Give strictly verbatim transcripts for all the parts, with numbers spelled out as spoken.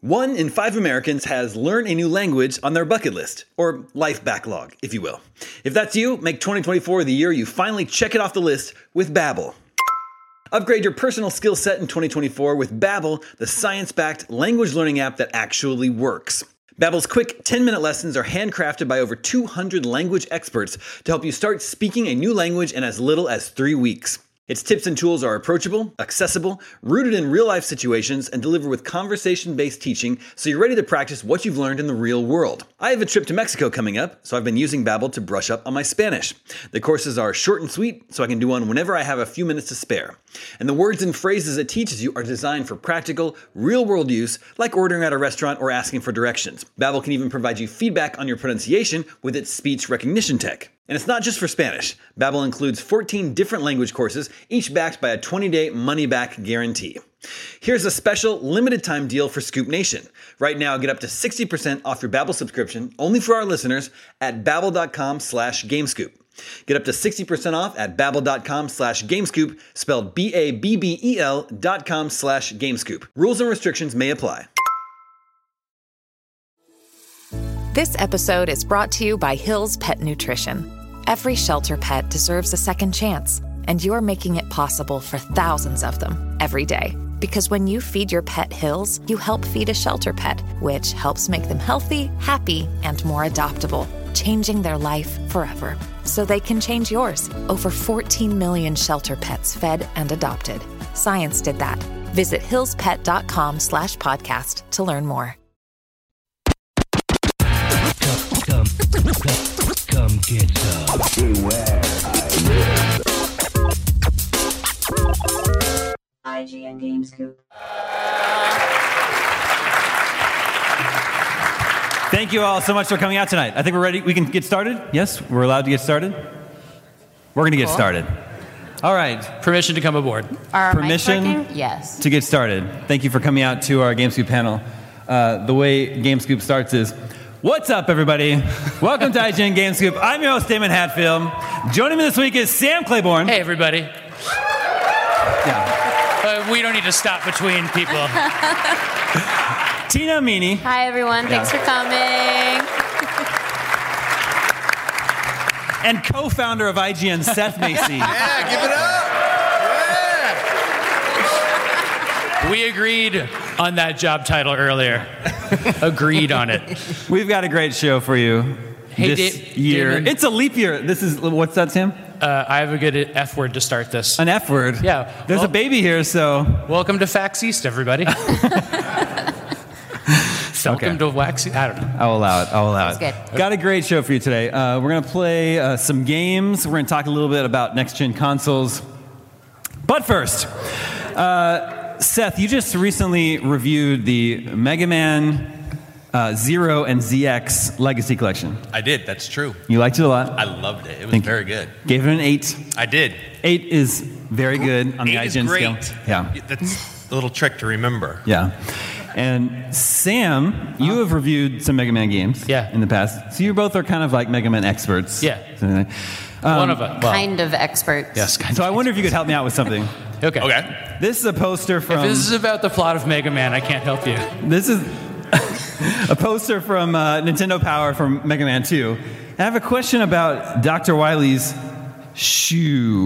One in five Americans has learn a new language on their bucket list, or life backlog, if you will. If that's you, make twenty twenty-four the year you finally check it off the list with Babbel. Upgrade your personal skill set in twenty twenty-four with Babbel, the science-backed language learning app that actually works. Babbel's quick ten-minute lessons are handcrafted by over two hundred language experts to help you start speaking a new language in as little as three weeks. Its tips and tools are approachable, accessible, rooted in real-life situations, and delivered with conversation-based teaching so you're ready to practice what you've learned in the real world. I have a trip to Mexico coming up, so I've been using Babbel to brush up on my Spanish. The courses are short and sweet, so I can do one whenever I have a few minutes to spare. And the words and phrases it teaches you are designed for practical, real-world use, like ordering at a restaurant or asking for directions. Babbel can even provide you feedback on your pronunciation with its speech recognition tech. And it's not just for Spanish. Babbel includes fourteen different language courses, each backed by a twenty-day money-back guarantee. Here's a special limited-time deal for Scoop Nation. Right now, get up to sixty percent off your Babbel subscription, only for our listeners, at babbel.com slash gamescoop. Get up to sixty percent off at babbel.com slash gamescoop, spelled B A B B E L dot com slash gamescoop. Rules and restrictions may apply. This episode is brought to you by Hill's Pet Nutrition. Every shelter pet deserves a second chance, and you're making it possible for thousands of them every day. Because when you feed your pet Hill's, you help feed a shelter pet, which helps make them healthy, happy, and more adoptable, changing their life forever. So they can change yours. Over fourteen million shelter pets fed and adopted. Science did that. Visit hillspet.com slash podcast to learn more. Come, come, come, come get some. Beware, I live. I G N Gamescoop. Thank you all so much for coming out tonight. I think we're ready. We can get started? Yes? We're allowed to get started? We're going to get Cool. started. All right. Permission to come aboard. Are Permission mics working? Yes. to get started. Thank you for coming out to our GameScoop panel. Uh, the way GameScoop starts is, what's up, everybody? Welcome to I G N Gamescoop. I'm your host, Damon Hatfield. Joining me this week is Sam Claiborne. Hey, everybody. Yeah. Uh, we don't need to stop between people. Tina Meany. Hi, everyone. Yeah. Thanks for coming. And co-founder of I G N, Seth Macy. Yeah, give it up. We agreed on that job title earlier. Agreed on it. We've got a great show for you Hey, this Da- year. Damon. It's a leap year. This is, what's that, Sam? Uh, I have a good F word to start this. An F word. Yeah. There's Well- a baby here, so. Welcome to Fax East, everybody. Welcome Okay. to Wax. I don't know. I'll allow it. I'll allow it. That's good. Got a great show for you today. Uh, we're going to play uh, some games. We're going to talk a little bit about next-gen consoles. But first, uh, Seth, you just recently reviewed the Mega Man uh, Zero and Z X Legacy Collection. I did. That's true. You liked it a lot. I loved it. It was Thank you. very good. Gave it an eight. I did. Eight is very good on the Eight is I G N great. scale. Yeah. That's a little trick to remember. Yeah. And Sam, you have reviewed some Mega Man games Yeah. in the past. So you both are kind of like Mega Man experts. Yeah. Um, One of us. Well, Kind of experts. yes, kind So of. I wonder if you could help me out with something. Okay. Okay. This is a poster from. If this is about the plot of Mega Man, I can't help you. This is a poster from uh, Nintendo Power from Mega Man two. I have a question about Doctor Wily's shoe.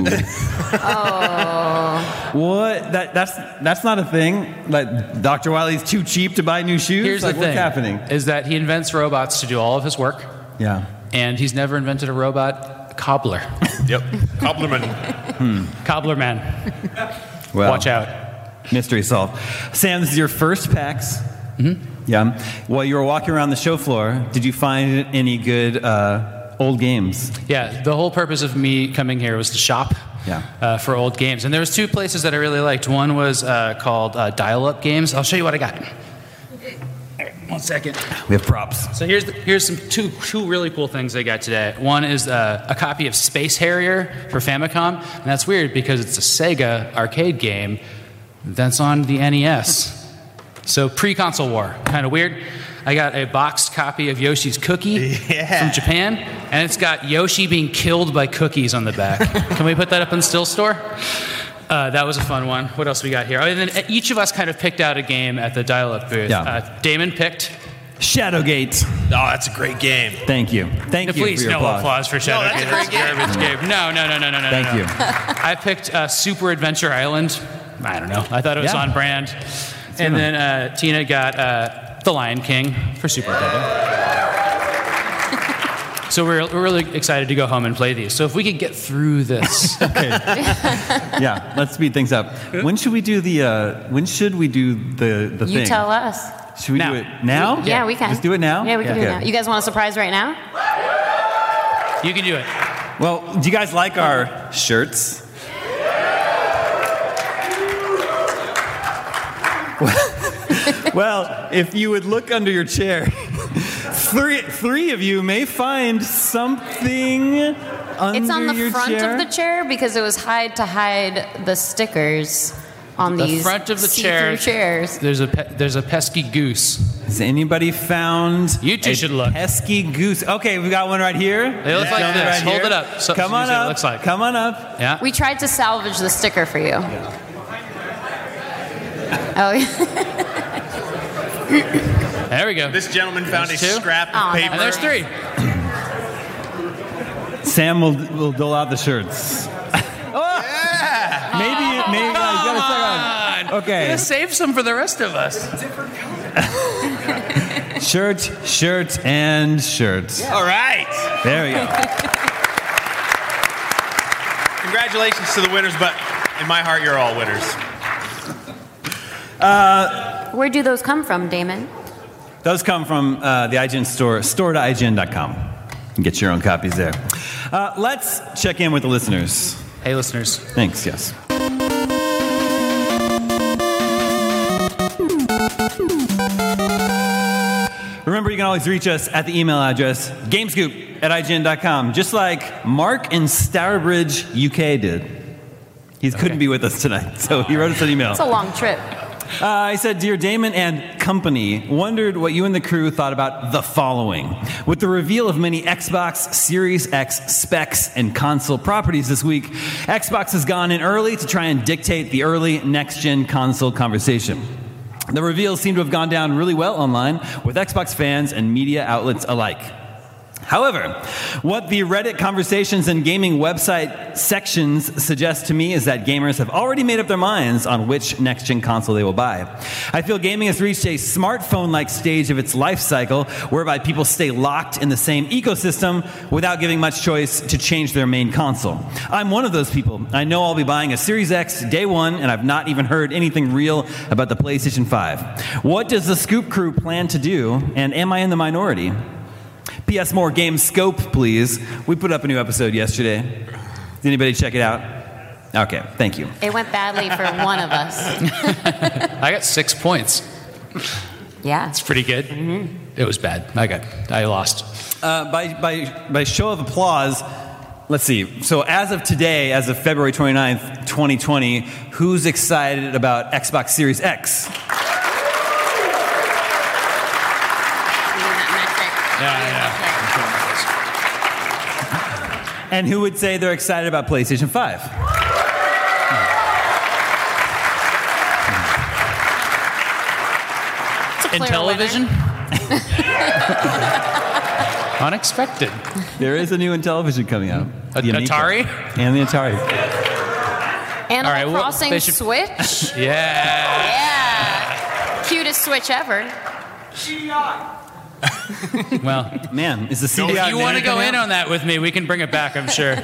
Oh. What? That that's that's not a thing. Like Doctor Wily's too cheap to buy new shoes. Here's like, the thing: what's happening? is that he invents robots to do all of his work, Yeah. and he's never invented a robot cobbler. Yep. Compliment. Cobbler man. Well, Watch out. Mystery solved. Sam, this is your first PAX. Mm-hmm. Yeah. While you were walking around the show floor, did you find any good uh, old games? Yeah, the whole purpose of me coming here was to shop Yeah. uh, for old games. And there was two places that I really liked. One was uh, called uh, Dial-Up Games. I'll show you what I got. All right, one second. We have props. So here's the, here's some two two really cool things I got today. One is uh, a copy of Space Harrier for Famicom, and that's weird because it's a Sega arcade game that's on the N E S. So pre-console war, kind of weird. I got a boxed copy of Yoshi's Cookie Yeah. from Japan, and it's got Yoshi being killed by cookies on the back. Can we put that up in Still Store? Uh, that was a fun one. What else we got here? Oh, and then each of us kind of picked out a game at the dial-up booth. Yeah. Uh, Damon picked. Shadowgate. Oh, that's a great game. Thank you. Thank No, you please, for your no applause. applause for Shadowgate. that's a great game. Garbage game. No, no, no, no, no, no. Thank no. you. I picked uh, Super Adventure Island. I don't know. I thought it was Yeah. on brand. And then uh, Tina got uh, The Lion King for Super Nintendo. So we're, we're really excited to go home and play these. So if we could get through this. Yeah, let's speed things up. When should we do the? Uh, when should we do the the You thing? tell us. Should we Now. do it now? Yeah, we can. Just do it now. Yeah, we can do Okay. it now. You guys want a surprise right now? You can do it. Well, do you guys like our shirts? Well, if you would look under your chair, three three of you may find something under It's on the your front chair. of the chair because it was hide to hide the stickers on The these front of the see-through chair. chairs. There's a pe- there's a pesky goose. Has anybody found You two a should look. pesky goose? Okay, we got one right here. They look like Got one this. right Hold here. it up. So- Come so you on see what it up. looks like. Come on up. Yeah. We tried to salvage the sticker for you. Oh, yeah. There we go. This gentleman found There's a two. scrap Aw, of that paper. And there's three. Sam will will dole out the shirts. Oh! Maybe maybe uh, you gotta second. Okay. Gonna save some for the rest of us. Shirt, shirt, and shirt. All right. There we go. Congratulations to the winners, but in my heart, you're all winners. Where do those come from, Damon? Those come from uh, the I G N store, store dot I G N dot com. You can get your own copies there. Uh, let's check in with the listeners. Hey, listeners. Thanks, yes. Remember, you can always reach us at the email address gamescoop at I G N dot com, just like Mark in Stourbridge, U K did. He couldn't be with us tonight, so he wrote us an email. It's a long trip. Uh, he said, Dear Damon and company, wondered what you and the crew thought about the following. With the reveal of many Xbox Series X specs and console properties this week, Xbox has gone in early to try and dictate the early next-gen console conversation. The reveals seem to have gone down really well online with Xbox fans and media outlets alike. However, what the Reddit conversations and gaming website sections suggest to me is that gamers have already made up their minds on which next-gen console they will buy. I feel gaming has reached a smartphone-like stage of its life cycle, whereby people stay locked in the same ecosystem without giving much choice to change their main console. I'm one of those people. I know I'll be buying a Series X day one, and I've not even heard anything real about the PlayStation five. What does the Scoop Crew plan to do, and am I in the minority? P S More Game Scope, please. We put up a new episode yesterday. Did anybody check it out? Okay, thank you. It went badly for one of us. I got six points. Yeah. It's pretty good. It was bad. I got. I lost. Uh, by, by, by show of applause, let's see. So as of today, as of February twenty-ninth, twenty twenty, who's excited about Xbox Series X? Yeah, yeah. And who would say they're excited about PlayStation five? It's a In clear television. winner. Unexpected. There is a new Intellivision coming out. A- The Amiga. Atari? And the Atari. Animal All right, well, Crossing they should- Switch. Yeah. Yeah. Cutest Switch ever. Well, Man, is the C D if I you want to go coming in out? on that with me, we can bring it back. I'm sure.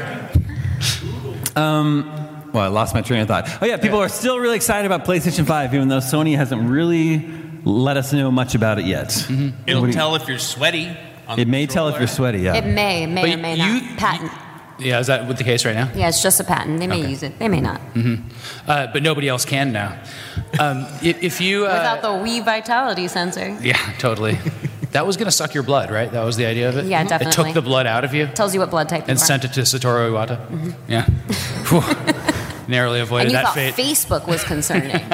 Well, I lost my train of thought. Oh yeah, people are still really excited about PlayStation five, even though Sony hasn't really let us know much about it yet. It'll What do you- tell if you're sweaty. on It the may tell if you're controller. sweaty, yeah. It may, may But or may you- not. Patent. Yeah, is that what the case right now? Yeah, it's just a patent. They may use it. They may not. Uh, but nobody else can now. Um, if, if you uh, Without the Wii Vitality sensor. yeah, totally. That was going to suck your blood, right? That was the idea of it. Yeah, It definitely. took the blood out of you Tells you what blood type you and are. sent it to Satoru Iwata. Yeah. Whew. Narrowly avoided and you that thought fate. Facebook was concerning.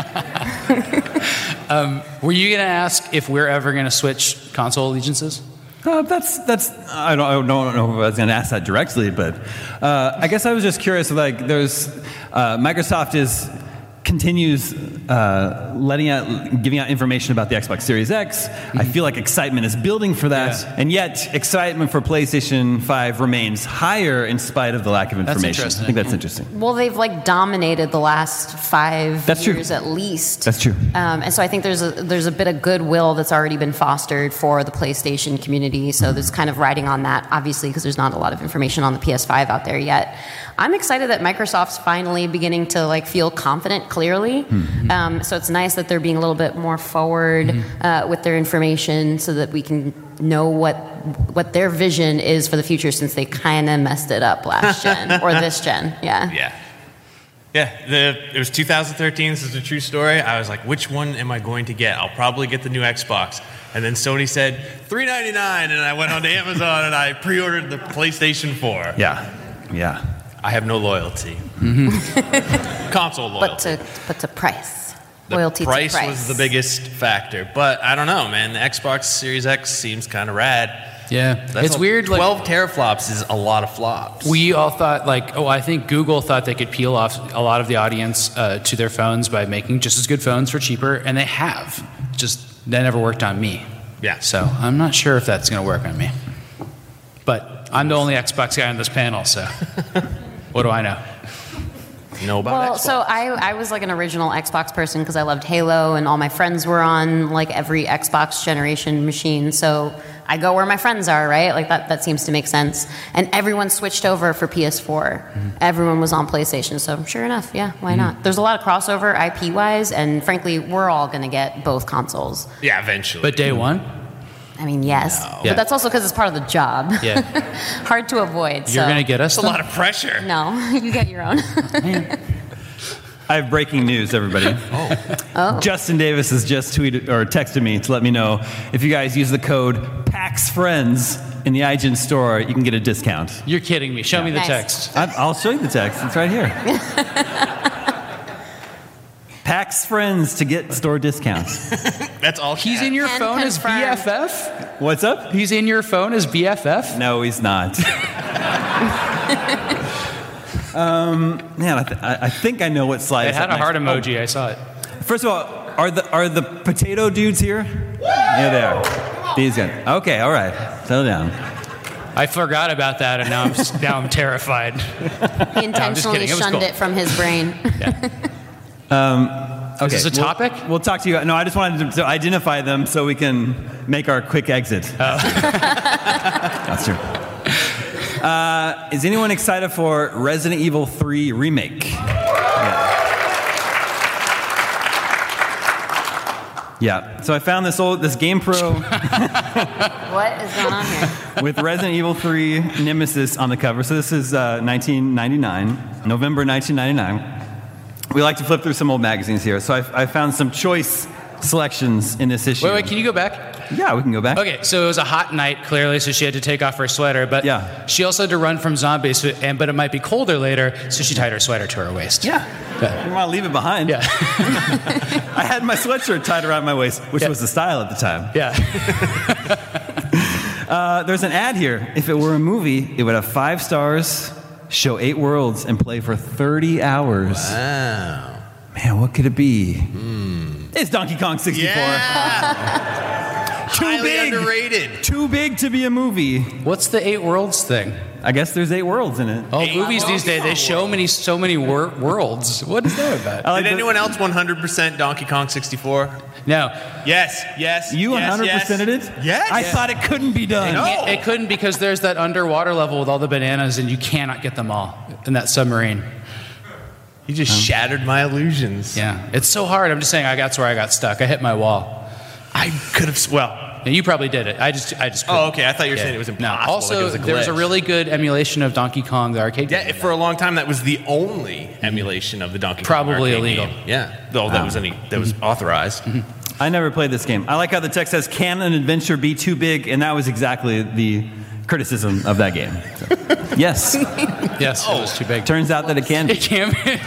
Were you going to ask if we're ever going to switch console allegiances? Uh, that's that's I don't I don't know if I was going to ask that directly, but uh, I guess I was just curious. Like, there's uh, Microsoft is continues uh, letting out, giving out information about the Xbox Series X. Mm-hmm. I feel like excitement is building for that, yeah. and yet excitement for PlayStation five remains higher in spite of the lack of information. That's I think that's interesting. Well, they've like dominated the last five that's years true. at least. That's true. Um, and so I think there's a there's a bit of goodwill that's already been fostered for the PlayStation community. So mm-hmm. there's kind of riding on that, obviously, because there's not a lot of information on the P S five out there yet. I'm excited that Microsoft's finally beginning to like feel confident clearly. Mm-hmm. Um, so it's nice that they're being a little bit more forward mm-hmm. uh, with their information so that we can know what what their vision is for the future, since they kind of messed it up last gen or this gen. Yeah. Yeah. Yeah, the, it was two thousand thirteen. This is a true story. I was like, which one am I going to get? I'll probably get the new Xbox. And then Sony said three ninety-nine, and I went onto Amazon and I pre-ordered the PlayStation four. Yeah. Yeah. I have no loyalty. Mm-hmm. Console loyalty. But to, but to price. The loyalty price to price was the biggest factor. But I don't know, man. The Xbox Series X seems kind of rad. Yeah. That's it's a, weird. twelve like, teraflops is a lot of flops. We all thought, like, oh, I think Google thought they could peel off a lot of the audience uh, to their phones by making just as good phones for cheaper, and they have. Just, that never worked on me. Yeah. So I'm not sure if that's going to work on me. But I'm the only Xbox guy on this panel, so what do I know? Know about well, Xbox. so I, I was like an original Xbox person because I loved Halo, and all my friends were on like every Xbox generation machine. So I go where my friends are, right? Like that, that seems to make sense. And everyone switched over for P S four. Mm-hmm. Everyone was on PlayStation. So sure enough, yeah, why mm-hmm. not? There's a lot of crossover I P-wise, and frankly, we're all going to get both consoles. Yeah, eventually. But day one? I mean, yes. No. But Yeah. that's also because it's part of the job. Yeah. Hard to avoid. You're so. going to get us? That's a lot of pressure. No, you get your own. I have breaking news, everybody. Oh. Oh. Justin Davis has just tweeted or texted me to let me know if you guys use the code PAXFRIENDS in the I G N store, you can get a discount. You're kidding me. Show me the Nice. text. I, I'll show you the text. It's right here. PAX Friends to get store discounts. That's all. He's in your Can phone as B confirm. F F? What's up? He's in your phone as B F F? No, he's not. um, man, I, th- I I think I know what slide. It had a heart emoji. I saw it. First of all, are the are the potato dudes here? Yeah, they are. These guys. Okay, all right. Settle down. I forgot about that, and now I'm now I'm terrified. He intentionally kidding. It was shunned cool. it from his brain. Okay, Is this a we'll- topic? We'll, talk to you. No, I just wanted to identify them so we can make our quick exit. Oh. That's true. Uh, is anyone excited for Resident Evil three Remake? Yeah. Yeah. So I found this old this GamePro What is going on here? with Resident Evil three Nemesis on the cover. So this is uh, nineteen ninety-nine, November nineteen ninety-nine. We like to flip through some old magazines here, so I, I found some choice selections in this issue. Wait, wait, can you go back? Yeah, we can go back. Okay, so it was a hot night, clearly, so she had to take off her sweater, but Yeah. she also had to run from zombies, so, and but it might be colder later, so she tied her sweater to her waist. Yeah. Yeah. You want to leave it behind. Yeah. I had my sweatshirt tied around my waist, which Yeah. was the style at the time. Yeah. Uh, there's an ad here. If it were a movie, it would have five stars, show eight worlds, and play for thirty hours. Wow. Man, what could it be? It's Donkey Kong sixty-four. Yeah. Too Highly big. underrated. Too big to be a movie. What's the eight worlds thing? I guess there's eight worlds in it. Oh, Eight movies these days, they show many, so many wor- worlds. What is that about? I like Did the- anyone else one hundred percent Donkey Kong sixty-four? No. Yes, yes. You yes, one hundred percented yes. it? Yes. I thought it couldn't be done. No. It, it couldn't because there's that underwater level with all the bananas, and you cannot get them all in that submarine. You just shattered my illusions. Yeah, it's so hard. I'm just saying, I that's where I got stuck. I hit my wall. I could have. Well. And you probably did it. I just, I just. Oh, couldn't. okay. I thought you were Yeah. saying it was No. impossible. Also, like it was a there was a glitch. really good emulation of Donkey Kong, the arcade Yeah, game. for a long time, that was the only emulation of the Donkey Kong Probably arcade illegal. game. Yeah, though that was any that was authorized. I never played this game. I like how the text says, can an adventure be too big? And that was exactly the criticism of that game. So, yes. Yes, it was too big. Turns out that it can. It can't be.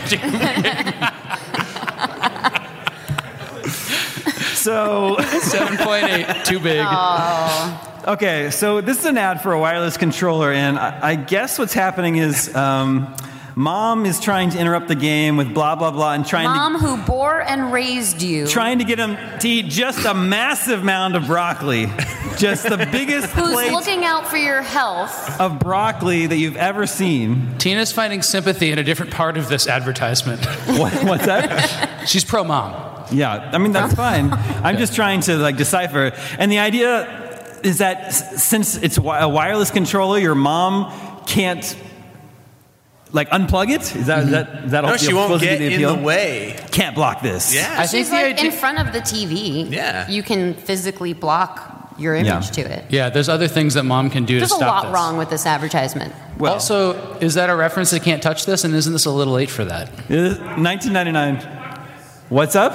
So, seven point eight, too big. okay, so this is an ad for a wireless controller, and I, I guess what's happening is um, Mom is trying to interrupt the game with blah, blah, blah, and trying Mom to... who bore and raised you. Trying to get him to eat just a massive mound of broccoli. Just the biggest Who's plate looking out for your health. of broccoli that you've ever seen. Tina's finding sympathy in a different part of this advertisement. What, what's that? She's pro mom. Yeah, I mean, that's fine. I'm just trying to, like, decipher. And the idea is that s- since it's wi- a wireless controller, your mom can't, like, unplug it? Is that, is that, is that No, all- she won't supposed to be get the in the appeal? way. Can't block this. Yeah. I think She's the like idea- in front of the T V. Yeah. You can physically block your image Yeah. to it. Yeah, there's other things that mom can do There's to a stop lot this. wrong with this advertisement. Well, Also, is that a reference that can't touch this? And isn't this a little late for that? nineteen ninety-nine. What's up?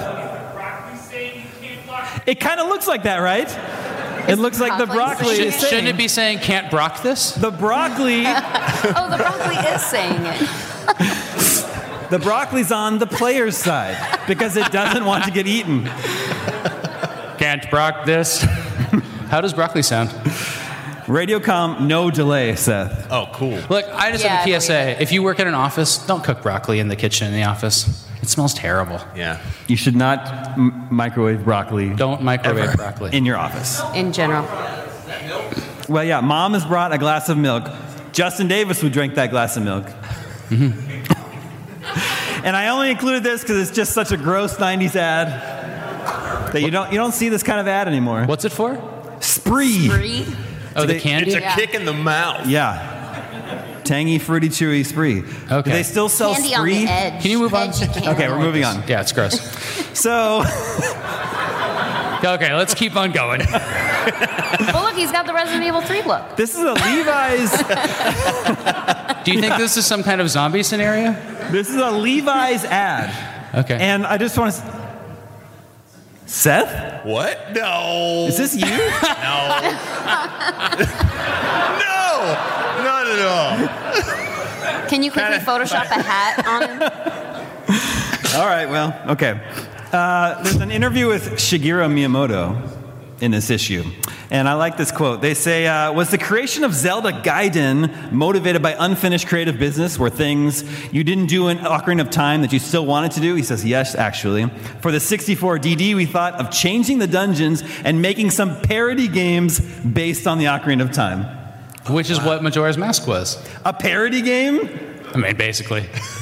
It kind of looks like that, right? It looks like the broccoli broccoli saying is it? saying. Shouldn't it be saying can't brock this? The broccoli, Oh, the broccoli is saying it. the broccoli's on the player's side because it doesn't want to get eaten. Can't brock this. How does broccoli sound? Radiocom, no delay, Seth. Oh, cool. Look, I just Yeah, have a I P S A. believe If you work in an office, don't cook broccoli in the kitchen in the office. It smells terrible. Yeah. You should not m- microwave broccoli Don't microwave ever broccoli. in your office. In general. Well, yeah, Mom has brought a glass of milk. Justin Davis would drink that glass of milk. Mm-hmm. And I only included this because it's just such a gross nineties ad that you don't you don't see this kind of ad anymore. What's it for? Spree. Spree? Oh, the they- candy? It's a Yeah. kick in the mouth. Yeah. Tangy, fruity, chewy Spree. Okay. Do they still sell Candy on Spree? the edge. Can you move on? Edgy candy. Okay, we're moving on. Yeah, it's gross. So, Okay, let's keep on going. Well, look, he's got the Resident Evil three look. this is a Levi's. Do you think this is some kind of zombie scenario? This is a Levi's ad. Okay. And I just want to. Seth, What? No. is this you? No. no. Not at all. Can you quickly Kinda- Photoshop a hat on him? All right, well, okay. Uh, there's an interview with Shigeru Miyamoto in this issue. And I like this quote. They say, uh, was the creation of Zelda Gaiden motivated by unfinished creative business? Were things you didn't do in Ocarina of Time that you still wanted to do? He says, yes, actually. For the sixty-four D D, we thought of changing the dungeons and making some parody games based on the Ocarina of Time. Which is what Majora's Mask was. A parody game? I mean, basically.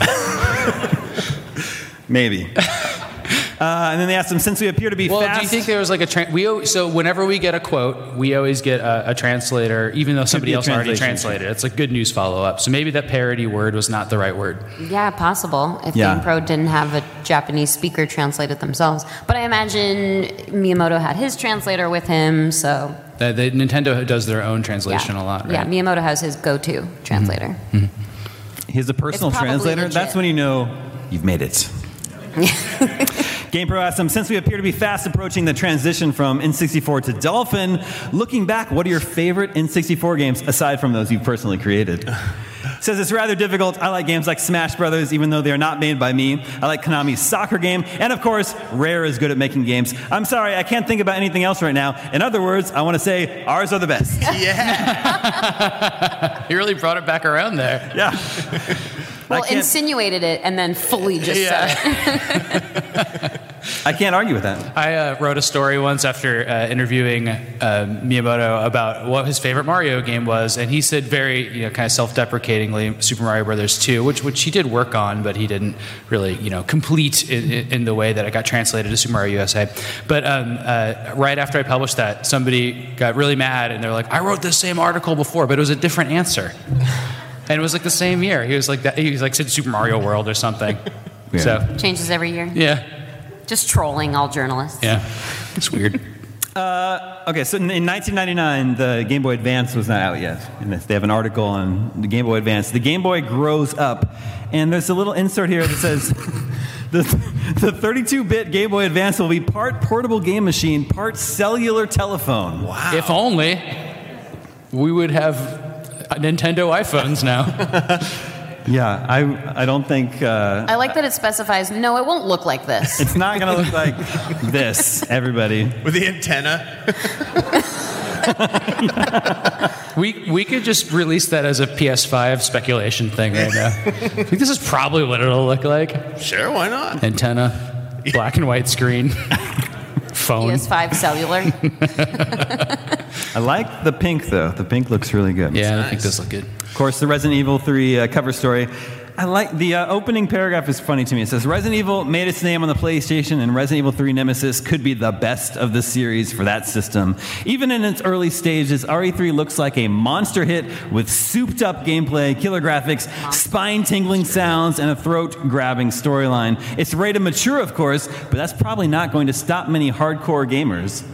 Maybe. Uh, and then they asked him, since we appear to be Well, fast... do you think there was like a tra- we al- so whenever we get a quote, we always get a, a translator, even though somebody be a else already translation. translated. It's a good news follow up. So maybe that parody word was not the right word. Yeah, possible. If Yeah. GamePro didn't have a Japanese speaker translate it themselves. But I imagine Miyamoto had his translator with him, so... The, the Nintendo does their own translation yeah. a lot, right? Yeah, Miyamoto has his go-to translator. He's a personal It's probably translator. legit. That's when you know you've made it. GamePro asked him, since we appear to be fast approaching the transition from N sixty-four to Dolphin, looking back, what are your favorite N sixty-four games aside from those you've personally created? Says it's rather difficult. I like games like Smash Brothers, even though they are not made by me. I like Konami's soccer game. And of course, Rare is good at making games. I'm sorry, I can't think about anything else right now. In other words, I want to say ours are the best. Yeah. You really brought it back around there. Yeah. Well, I can't- insinuated it and then fully just said it. I can't argue with that. I uh, wrote a story once after uh, interviewing uh, Miyamoto about what his favorite Mario game was, and he said very, you know, kind of self-deprecatingly, Super Mario Brothers two, which which he did work on, but he didn't really, you know, complete in, in the way that it got translated to Super Mario U S A. But um, uh, right after I published that, somebody got really mad, and they're like, "I wrote this same article before, but it was a different answer." And it was like the same year. He was like that. He was like said Super Mario World or something. Yeah. So Changes every year. yeah, Just trolling all journalists. yeah, it's weird. Okay, so in in nineteen ninety-nine, the Game Boy Advance was not out yet. And they have an article on the Game Boy Advance. The Game Boy grows up, and there's a little insert here that says the the thirty-two bit Game Boy Advance will be part portable game machine, part cellular telephone. Wow. If only we would have Nintendo iPhones now. Yeah, I I don't think uh, I like that it specifies, no, it won't look like this. it's not going to look like this, everybody. With the antenna. we we could just release that as a P S five speculation thing right now. I think this is probably what it'll look like. Sure, why not? Antenna, black and white screen, phone. P S five cellular. I like the pink, though. The pink looks really good. Yeah, Nice. I think this look good. Of course, the Resident Evil three uh, cover story. I like the uh, opening paragraph is funny to me. It says, Resident Evil made its name on the PlayStation, and Resident Evil three Nemesis could be the best of the series for that system. Even in its early stages, R E three looks like a monster hit with souped-up gameplay, killer graphics, spine-tingling sounds, and a throat-grabbing storyline. It's ready to mature, of course, but that's probably not going to stop many hardcore gamers.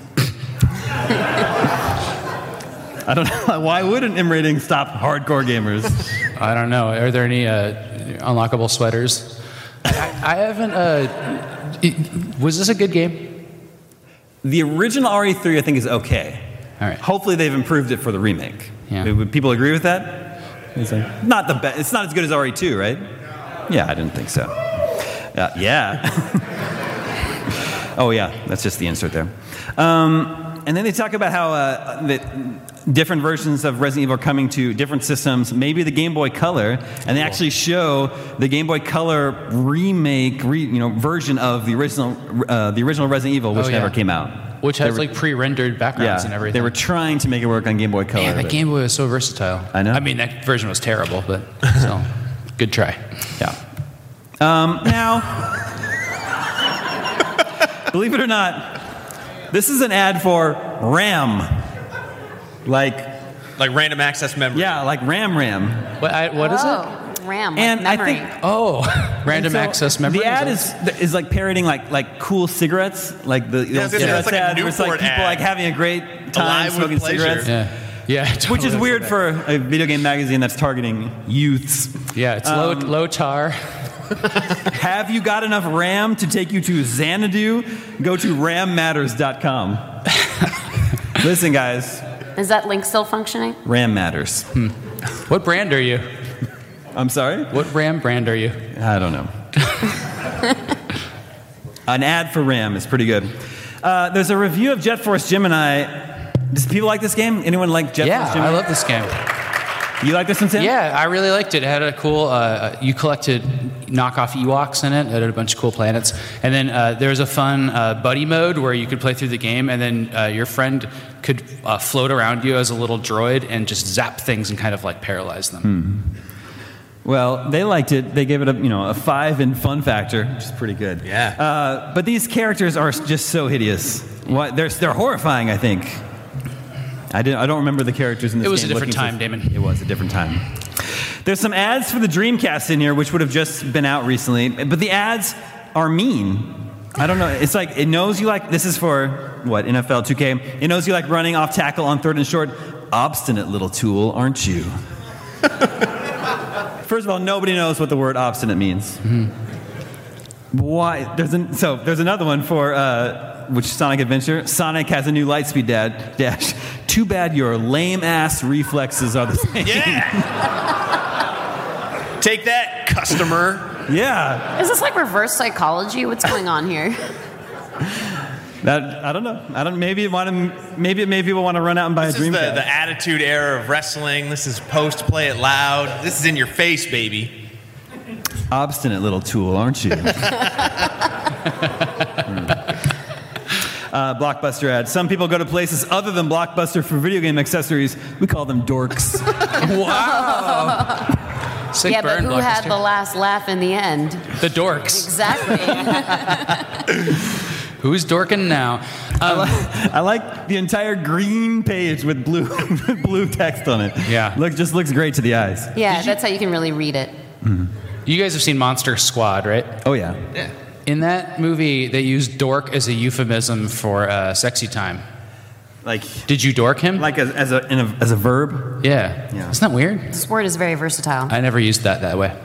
I don't know. Why wouldn't M rating stop hardcore gamers? I don't know. Are there any uh, unlockable sweaters? I, I haven't. Uh, it, was this a good game? The original R E three, I think, is okay. All right. Hopefully, they've improved it for the remake. Yeah. Would people agree with that? It's like, not the best. It's not as good as R E two, right? Yeah, I didn't think so. Uh, yeah. Oh, yeah. That's just the insert there. Um, and then they talk about how uh, that different versions of Resident Evil are coming to different systems, maybe the Game Boy Color, and they actually show the Game Boy Color remake, re, you know, version of the original, uh, the original Resident Evil, which Oh, yeah. never came out. Which has They were- like pre-rendered backgrounds yeah, and everything. they were trying to make it work on Game Boy Color. Man, that but- Game Boy was so versatile. I know. I mean, that version was terrible, but still, good try. Yeah. Um, now, believe it or not, this is an ad for RAM. Like, Like random access memory. yeah, like RAM RAM. What, I, what is it? Oh, RAM, like And I memory. think- Oh, random So, access memory. The ad is is is like parroting like like cool cigarettes, like the, the Yeah, old it's cigarettes like a ad, where it's like Newport people ad. like having a great time Alive with smoking pleasure. cigarettes. Yeah, yeah. Which is totally. weird for a video game magazine that's targeting youths. Yeah, it's low Um, low tar. Have you got enough RAM to take you to Xanadu? Go to ram matters dot com. Listen, guys, Is that link still functioning? RAM matters. What brand are you? I'm sorry? What RAM brand are you? I don't know. An ad for RAM is pretty good. Uh, there's a review of Jet Force Gemini. Does people like this game? Anyone like Jet Yeah, Force Gemini? I love this game. You like this one, Tim? Yeah, I really liked it. It had a cool. Uh, you collected knockoff Ewoks in it. It had a bunch of cool planets, and then uh, there was a fun uh, buddy mode where you could play through the game, and then uh, your friend could uh, float around you as a little droid and just zap things and kind of like paralyze them. Well, they liked it. They gave it a you know a five in fun factor, which is pretty good. Yeah. Uh, but these characters are just so hideous. What they're they're horrifying. I think. I didn't. I don't remember the characters in this It was game. a different Looking time, for- Damon. It was a different time. There's some ads for the Dreamcast in here, which would have just been out recently. But the ads are mean. I don't know. It's like it knows you like. This is for what N F L two K. It knows you like running off tackle on third and short. Obstinate little tool, aren't you? First of all, nobody knows what the word obstinate means. Why? There's an, so there's another one for uh, which Sonic Adventure. Sonic has a new Lightspeed dad, dash. Too bad your lame ass reflexes are the same. Yeah. Take that, customer. Yeah. Is this like reverse psychology? What's going on here? That I don't know. I don't. Maybe it want to. Maybe it made people want to run out and buy This a is the, Dreamcast. the attitude era of wrestling. This is post play it loud. This is in your face, baby. Obstinate little tool, aren't you? Uh, Blockbuster ad. Some people go to places other than Blockbuster for video game accessories. We call them dorks. Wow. Sick yeah, but burn, who had Blockbuster. the last laugh in the end? The dorks. Exactly. Who's dorking now? I, Um, li- I like the entire green page with blue blue text on it. Yeah. Look, just looks great to the eyes. Yeah, that's how you can really read it. you guys have seen Monster Squad, right? Oh yeah. Yeah. In that movie, they used dork as a euphemism for uh, sexy time. Like Did you dork him? like as, as a, in a as a verb. yeah. Yeah. Isn't that weird? This word is very versatile. I never used that that way.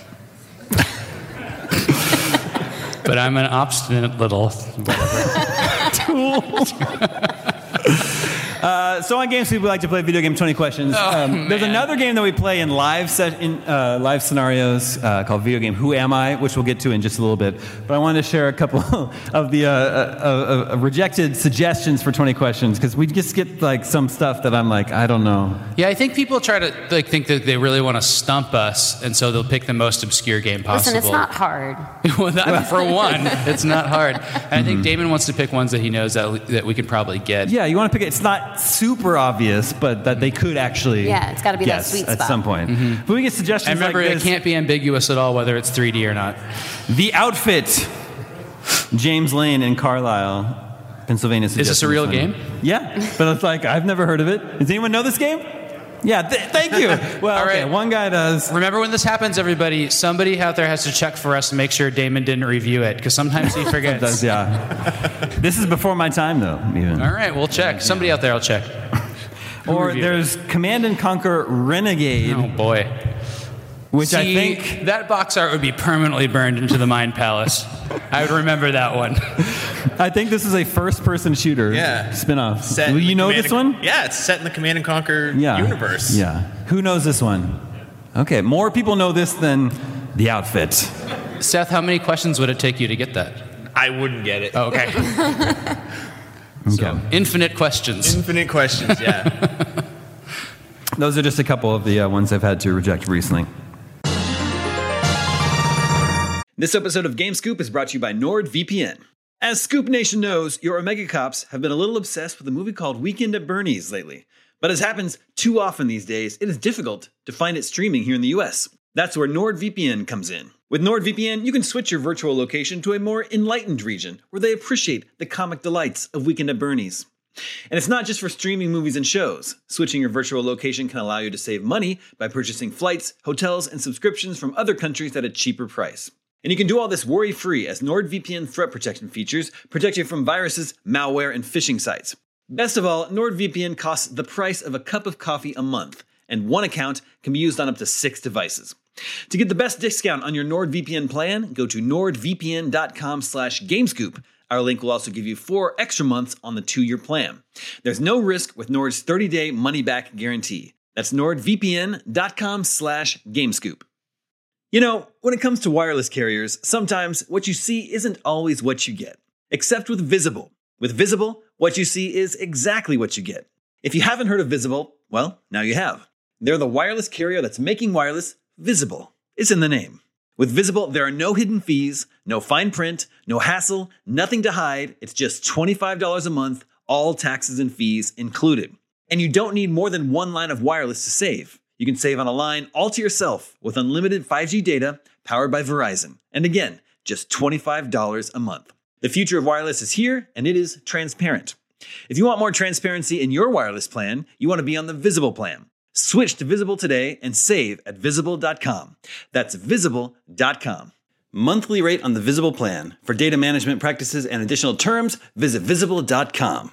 But I'm an obstinate little whatever. Uh, so on GameScoop, we like to play video game twenty questions. Oh, um, there's man. another game that we play in live set in uh, live scenarios uh, called Video Game Who Am I, which we'll get to in just a little bit. But I wanted to share a couple of the uh, uh, uh, rejected suggestions for twenty questions because we just get like some stuff that I'm like, I don't know. Yeah, I think people try to like think that they really want to stump us, and so they'll pick the most obscure game possible. Listen, it's not hard. Well, that, for one, it's not hard. And I think Damon wants to pick ones that he knows that that we could probably get. Yeah, you want to pick it. It's not super obvious, but that they could actually Yeah, it's gotta be that guess sweet at spot. some point. Mm-hmm. But we get suggestions And remember, like it this. can't be ambiguous at all whether it's three D or not. The Outfit. James Lane in Carlisle, Pennsylvania. Is this a real game? Yeah, but it's like, I've never heard of it. Does anyone know this game? Yeah, th- thank you. Well, All okay, right. one guy does. Remember when this happens, everybody, somebody out there has to check for us to make sure Damon didn't review it, because sometimes he forgets. Does, yeah. This is before my time, though, even. All right, we'll check. Somebody out there will check. Who Or reviewed there's Command and Conquer Renegade, Oh, boy. which See, I think... that box art would be permanently burned into the Mind Palace. I would remember that one. I think this is a first-person shooter Yeah. spin-off. Set in you the know Command this and- one? Yeah, it's set in the Command and Conquer Yeah. universe. Yeah. Who knows this one? Okay, more people know this than The Outfit. Seth, how many questions would it take you to get that? I wouldn't get it. Oh, okay. Okay. Infinite questions. Infinite questions, yeah. Those are just a couple of the uh, ones I've had to reject recently. This episode of Game Scoop is brought to you by NordVPN. As Scoop Nation knows, your Omega Cops have been a little obsessed with a movie called Weekend at Bernie's lately. But as happens too often these days, it is difficult to find it streaming here in the U S. That's where NordVPN comes in. With NordVPN, you can switch your virtual location to a more enlightened region where they appreciate the comic delights of Weekend at Bernie's. And it's not just for streaming movies and shows. Switching your virtual location can allow you to save money by purchasing flights, hotels, and subscriptions from other countries at a cheaper price. And you can do all this worry-free as NordVPN threat protection features protect you from viruses, malware, and phishing sites. Best of all, NordVPN costs the price of a cup of coffee a month, and one account can be used on up to six devices. To get the best discount on your NordVPN plan, go to nordvpn.com slash gamescoop. Our link will also give you four extra months on the two-year plan. There's no risk with Nord's thirty-day money-back guarantee. That's nordvpn.com slash gamescoop. You know, when it comes to wireless carriers, sometimes what you see isn't always what you get. Except with Visible. With Visible, what you see is exactly what you get. If you haven't heard of Visible, well, now you have. They're the wireless carrier that's making wireless visible. It's in the name. With Visible, there are no hidden fees, no fine print, no hassle, nothing to hide. It's just twenty-five dollars a month, all taxes and fees included. And you don't need more than one line of wireless to save. You can save on a line all to yourself with unlimited five G data powered by Verizon. And again, just twenty-five dollars a month. The future of wireless is here, and it is transparent. If you want more transparency in your wireless plan, you want to be on the Visible plan. Switch to Visible today and save at visible dot com. That's visible dot com. Monthly rate on the Visible plan. For data management practices and additional terms, visit visible dot com.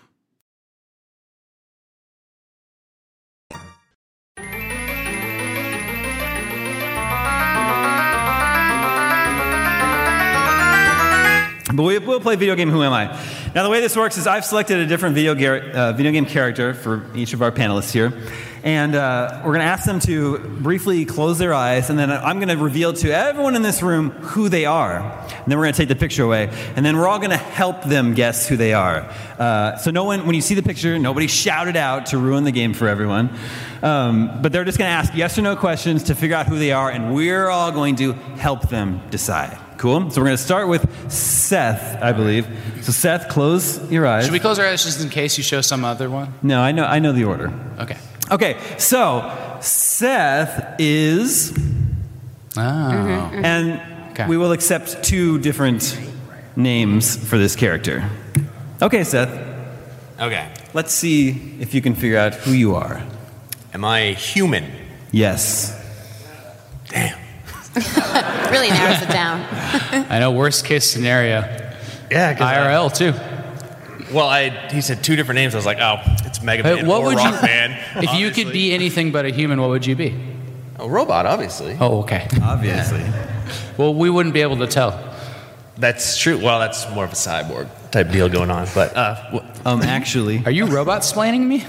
But we, we'll play video game Who Am I? Now the way this works is I've selected a different video, gar- uh, video game character for each of our panelists here. And uh, we're going to ask them to briefly close their eyes, and then I'm going to reveal to everyone in this room who they are. And then we're going to take the picture away, and then we're all going to help them guess who they are. Uh, so no one, when you see the picture, nobody shout it out to ruin the game for everyone. Um, but they're just going to ask yes or no questions to figure out who they are, and we're all going to help them decide. Cool? So we're going to start with Seth, I believe. So Seth, close your eyes. Should we close our eyes just in case you show some other one? No, I know, I know the order. Okay. Okay, so Seth is, Oh. and Okay. we will accept two different names for this character. Okay, Seth, Okay. let's see if you can figure out who you are. Am I a human? Yes. Damn. Really narrows it down. I know, worst case scenario. Yeah, I R L, too. Well, I he said two different names. I was like, oh, it's Mega Man Hey, what or would you- Rockman. If you could be anything but a human, what would you be? a robot, obviously. Oh, okay. Obviously. Well, we wouldn't be able to tell. That's true. Well, that's more of a cyborg. type deal going on. But uh, w- Um, actually, Are you robot splaining me?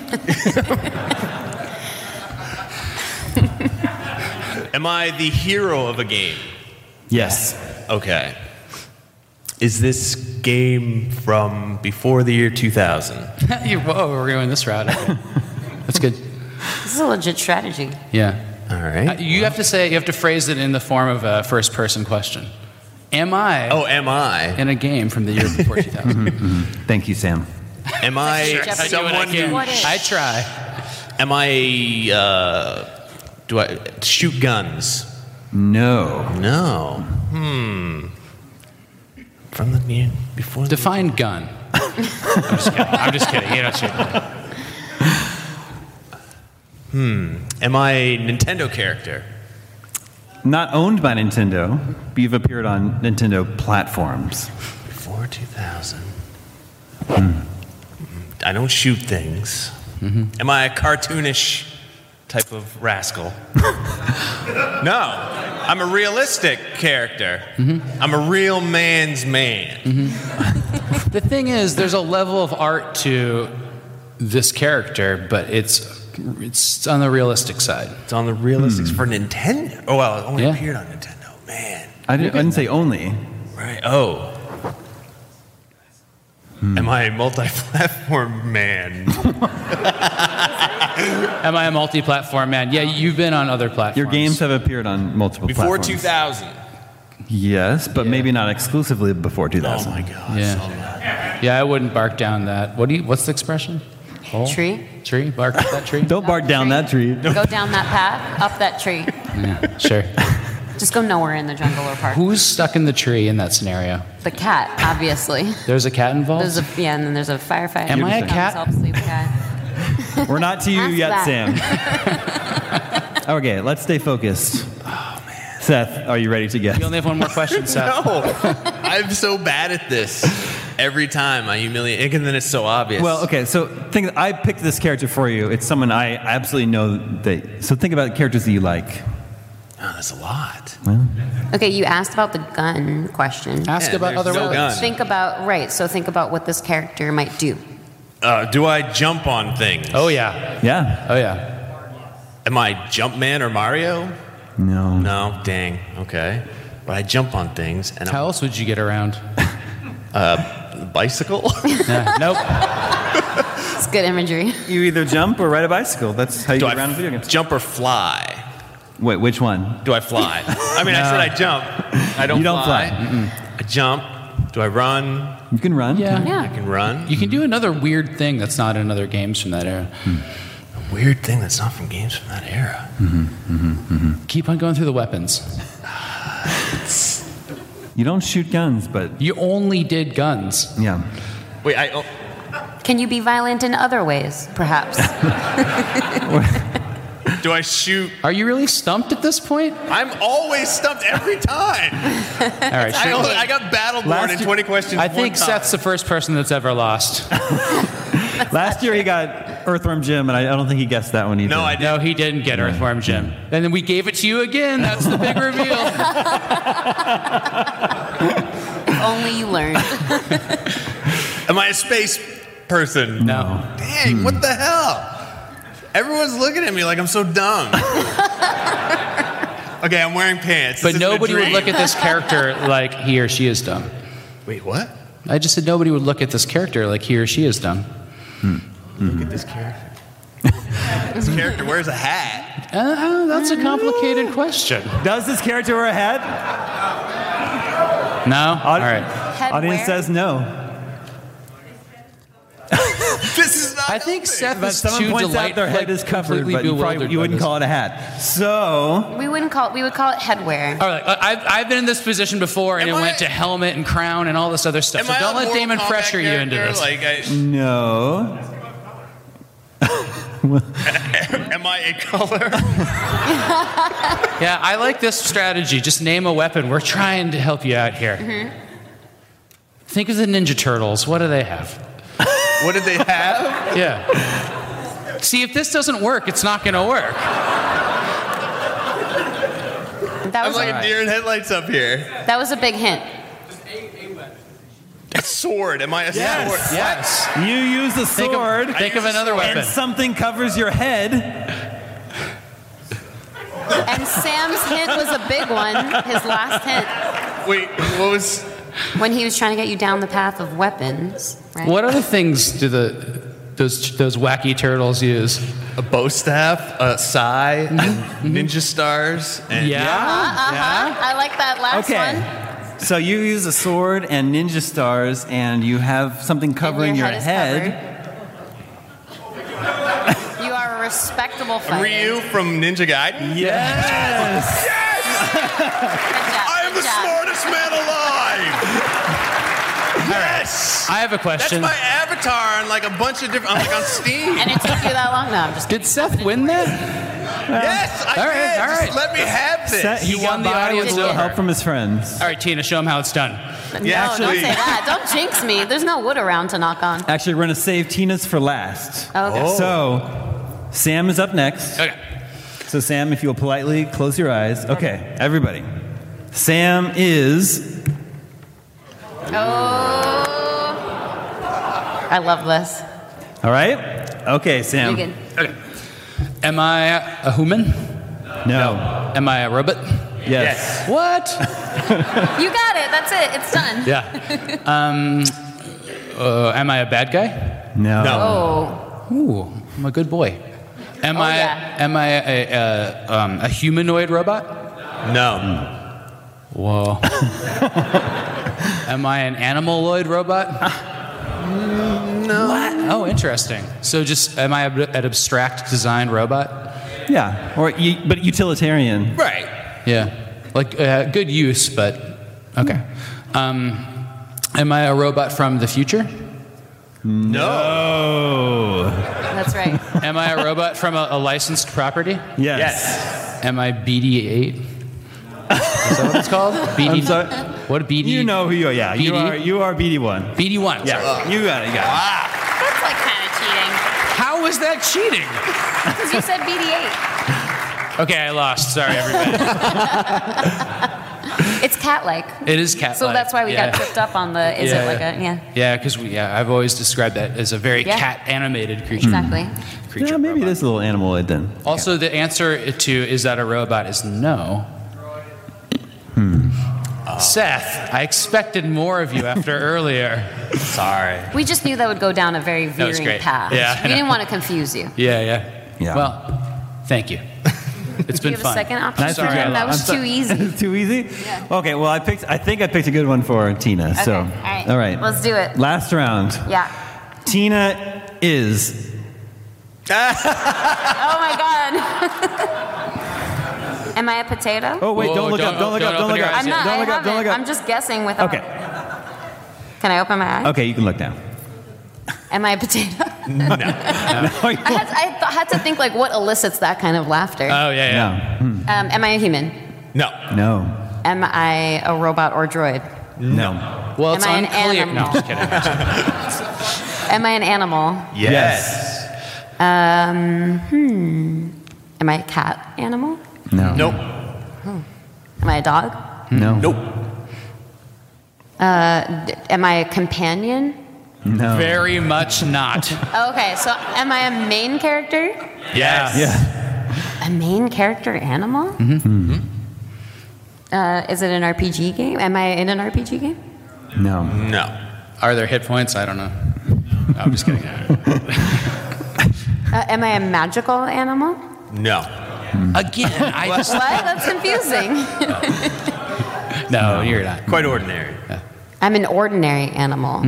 am I the hero of a game? yes. Okay. Is this game from before the year two thousand? You- Whoa, we're going this route. Okay. That's good. This is a legit strategy. Yeah. All Uh, right. You have to say, you have to phrase it in the form of a first person question. Am I Oh, am I? in a game from the year before two thousand? Thank you, Sam. Am I Jeopardy. someone who? What is- I try. Am I? Uh, do I shoot guns? No. No. Hmm. From the year before. The Define gun. I'm just kidding. I'm just kidding. You know, shoot. Am I a Nintendo character? Not owned by Nintendo, but you've appeared on Nintendo platforms. Before two thousand. I don't shoot things. Am I a cartoonish type of rascal? No. I'm a realistic character. I'm a real man's man. The thing is, there's a level of art to this character, but it's it's on the realistic side. It's on the realistic for Nintendo. Oh, well, it only Yeah. appeared on Nintendo. Man. I didn't, I didn't say only. Right. Oh. Am I a multi-platform man? Am I a multi-platform man? Yeah, you've been on other platforms. Your games have appeared on multiple Before platforms. two thousand. Yes, but Yeah. maybe not exclusively before two Oh thousand. my God. Yeah. so much. Yeah, I wouldn't bark down that. What do you? What's the expression? Hole? Tree. Tree. Bark up that tree. Don't bark down that tree. Go down that path, up that tree. Yeah, sure. Just go nowhere in the jungle or park. Who's stuck in the tree in that scenario? The cat, obviously. There's a cat involved. There's a yeah, and then there's a firefighter. Am I a Comes, cat? helps sleep cat. We're not to you Ask yet, that. Sam. Okay, let's stay focused. Oh, man. Seth, are you ready to guess? You only have one more question, Seth. No. I'm so bad at this. Every time I humiliate, and then it's so obvious. Well, okay, so think I picked this character for you. It's someone I absolutely know that. So think about characters that you like. Oh, that's a lot. Okay, you asked about the gun question. Ask Yeah, about there's other no weapons. gun. Think about right. So think about what this character might do. Uh, do I jump on things? Oh yeah. Yeah. Oh yeah. Am I Jumpman or Mario? No. No. Dang. Okay. But I jump on things, and How I'm else would you get around? a bicycle. Yeah, nope. It's good imagery. You either jump or ride a bicycle. That's how you do get I around in video games. jump or fly? Wait, which one? Do I fly? I mean, I said I jump. I don't. You don't fly. I jump. Do I run? You can run. Yeah. I Yeah. can run. You can do another weird thing that's not in other games from that era. A weird thing that's not from games from that era. Keep on going through the weapons. You don't shoot guns, but You only did guns. yeah. Wait, I. Oh, Can you be violent in other ways, perhaps? do I shoot? Are you really stumped at this point? I'm always stumped every time. All right. I, sure. only, I got Battleborn Last in year- twenty questions. I one think time. Seth's the first person that's ever lost. Last year he got Earthworm Jim, and I I don't think he guessed that one either. No, I didn't. No, he didn't get Earthworm Jim. And then we gave it to you again. That's the big reveal. If only you learned. Am I a space person? No. Dang, what the hell? Everyone's looking at me like I'm so dumb. Okay, I'm wearing pants. But This isn't a nobody would dream. look at this character like he or she is dumb. Wait, what? I just said nobody would look at this character like he or she is dumb. Look at this character. This character wears a hat. Uh, that's a complicated question. Does this character wear a hat? No? All right. Head Audience wear? says no. This is not. I think helping. Seth But is someone too points delight- out their head like, is covered, completely but you, probably, bewildered you by wouldn't this. call it a hat. So, We wouldn't call it. We would call it headwear. All right, I've, I've been in this position before, and Am it I- went to helmet and crown and all this other stuff. Am So I don't a let Mortal Damon Kombat pressure you into character? this. Like, I, no. am I a color? Yeah, I like this strategy. Just name a weapon. We're trying to help you out here. Mm-hmm. Think of the Ninja Turtles. What do they have? What did they have? Yeah. See, if this doesn't work, it's not going to work. That I'm was like a, a deer in headlights up here. that was a big hint. A sword. Am I a Yes. sword? Yes. You use a Think of- sword. think of another weapon. And something covers your head. And Sam's hint was a big one. His last hint, Wait, what was? when he was trying to get you down the path of weapons. Right? What other things do the those those wacky turtles use? A bow staff, a sai, ninja stars, and Yeah. Uh-huh. Yeah. I like that last Okay. one. So you use a sword and ninja stars, and you have something covering your your head is head. You are a respectable fighter. Ryu from Ninja Gaiden. Yes. Yes! Good job. I am good the job. smartest man alive. Yes. I have a That's question. my avatar on like a bunch of different. I'm like on Steam. And it took you that long? No, I'm just Did Seth win that? Yes, I All right, did. all Just right. let me have this. Set- he You got won the by audience with a little over. help from his friends. All right, Tina, show him how it's done. No, Yeah, don't actually- say that. Don't jinx me. There's no wood around to knock on. Actually, we're going to save Tina's for last. Okay. So, Sam is up next. Okay. So, Sam, if you'll politely close your eyes. Okay, everybody. Sam is. Oh. I love this. All right? Okay, Sam. Pretty good. Okay. Am I a human? No. Am I a robot? Yes. What? You got it. That's it. It's done. Yeah. Um, uh, am I a bad guy? No. No. Oh. Ooh, I'm a good boy. Am Oh, I? yeah. Am I a, a, um, a humanoid robot? No. Whoa. Am I an animaloid robot? No. What? Oh, interesting. So, just am I a- an abstract design robot? Yeah. Or, u- but utilitarian. Right. Yeah. Like uh, good use, but okay. Um, am I a robot from the future? No. Oh. That's right. Am I a robot from a, a licensed property? Yes. Yes. Am I B D eight? Is that what it's called? B D. I'm sorry. What B D? You know who you are. Yeah. You B D? are, you are B D one. B D one. Yeah. You got it. You got That's like kind of cheating. How is that cheating? Because you said B D eight. Okay, I lost. Sorry, everybody. It's cat-like. It is cat. So that's why we got tripped up on the, is Yeah. it like a, yeah. Yeah, because we. Yeah, I've always described that as a very Yeah. cat-animated creature. Exactly. it. Creature. Yeah, maybe robot. this little animaloid then. Also, the answer to is that a robot is no. Seth, I expected more of you after earlier. Sorry. We just knew that would go down a very was veering great. path. Yeah, I we didn't know. want to confuse you. Yeah, yeah. Yeah. Well, thank you. It's Do been you have fun. a second option Nice for Sorry, I him? That was lost. too easy. It's too easy? Okay, well, I picked. I think I picked a good one for Tina. So, Okay, all right. all right. Let's do it. Last round. Yeah. Tina is. Oh my God. Am I a potato? Oh wait! Whoa, don't look don't- up! Don't look don't up! Don't open look your up! eyes I'm not. Don't I look up! Don't haven't. look up! I'm just guessing without. Okay. Can I open my eyes? Okay, you can look down. Am I a potato? No, I, had, I th- had to think like what elicits that kind of laughter. Oh yeah, yeah. no, Hmm. Um, am I a human? No. no, Am I a robot or droid? no. Well, it's Am I an unclear. No, animal? just kidding. Am I an animal? Yes. Um, hmm. Am I a cat animal? No. Nope. Am I a dog? No. Nope. Uh, d- am I a companion? No. Very much not. Okay, so am I a main character? Yes. Yeah. A main character animal? Mm-hmm. Uh, is it an R P G game? Am I in an R P G game? No. No. Are there hit points? I don't know. No, I'm just kidding. Uh, am I a magical animal? No. Again, I just What? That's confusing. no. You're not. Quite ordinary. I'm an ordinary animal.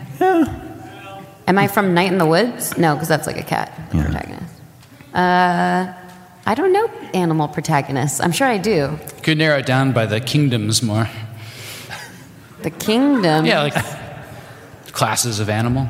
Am I from Night in the Woods? No, because that's like a cat Yeah. protagonist. Uh, I don't know animal protagonists. I'm sure I do. Could narrow it down by the kingdoms more. The Kingdom. Yeah, like classes of animal.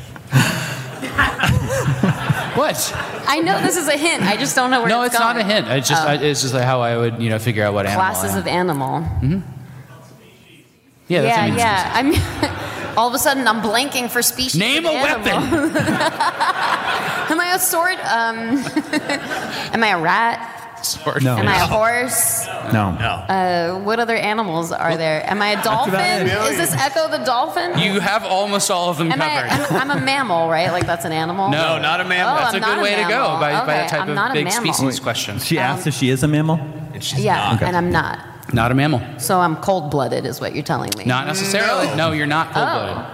What? I know this is a hint. I just don't know where No, it's it's going. not a hint. It's just Oh. I, it's just like how I would you know figure out what animal. Classes I am. of animal. Yeah, that's yeah, what it yeah. I'm. All of a sudden, I'm blanking for species. Name of a animal. weapon. Am I a sword? Um, am I a rat? Sort of. No. Am I a horse? No. No. Uh, what other animals are there? Am I a dolphin? about it. Is this Echo the dolphin? You have almost all of them Am I, covered. I'm, I'm a mammal, right? Like that's an animal? No, No, not a mammal. Oh, That's I'm a not good way to go mammal. by, by Okay, that type I'm of not a big mammal. species question. She asked if she is a mammal. And she's Yeah, not. and I'm not. Not a mammal. So I'm cold-blooded, is what you're telling me. Not necessarily. No, No. you're not cold-blooded. What?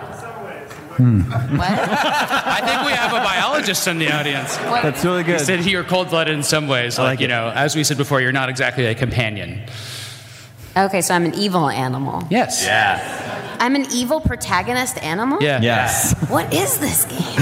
I think we have a biologist in the audience. What? That's really He good. said you're cold-blooded in some ways. I Like, like you it. know, as we said before, you're not exactly a companion. Okay, so I'm an evil animal. Yes. Yeah. I'm an evil protagonist animal? Yeah. Yes. What is this game?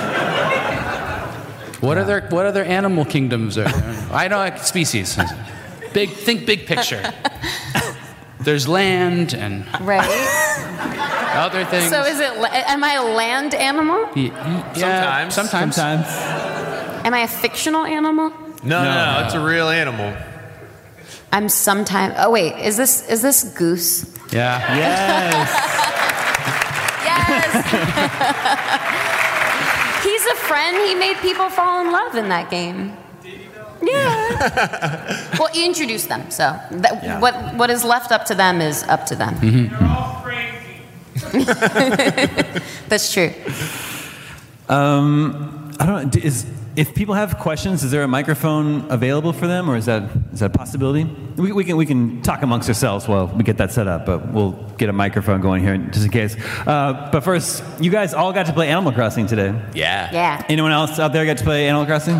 What other What other animal kingdoms are there? I know like species. Big. Think big picture. There's land and Right. other things. So is it? la- Am I a land animal? Y- y- yeah, Sometimes. Sometimes. Sometimes. Am I a fictional animal? No, no, No. no, it's a real animal. I'm sometime. Oh wait, is this is this Goose? Yeah. Yes. Yes. He's a friend. He made people fall in love in that game. Yeah. Well, you introduced them, so that, Yeah. what what is left up to them is up to them. That's true. Um, I don't know. Is if people have questions, is there a microphone available for them, or is that is that a possibility? We, we can we can talk amongst ourselves while we get that set up, but we'll get a microphone going here just in case. Uh, but first, you guys all got to play Animal Crossing today. Yeah. Yeah. Anyone else out there got to play Animal Crossing?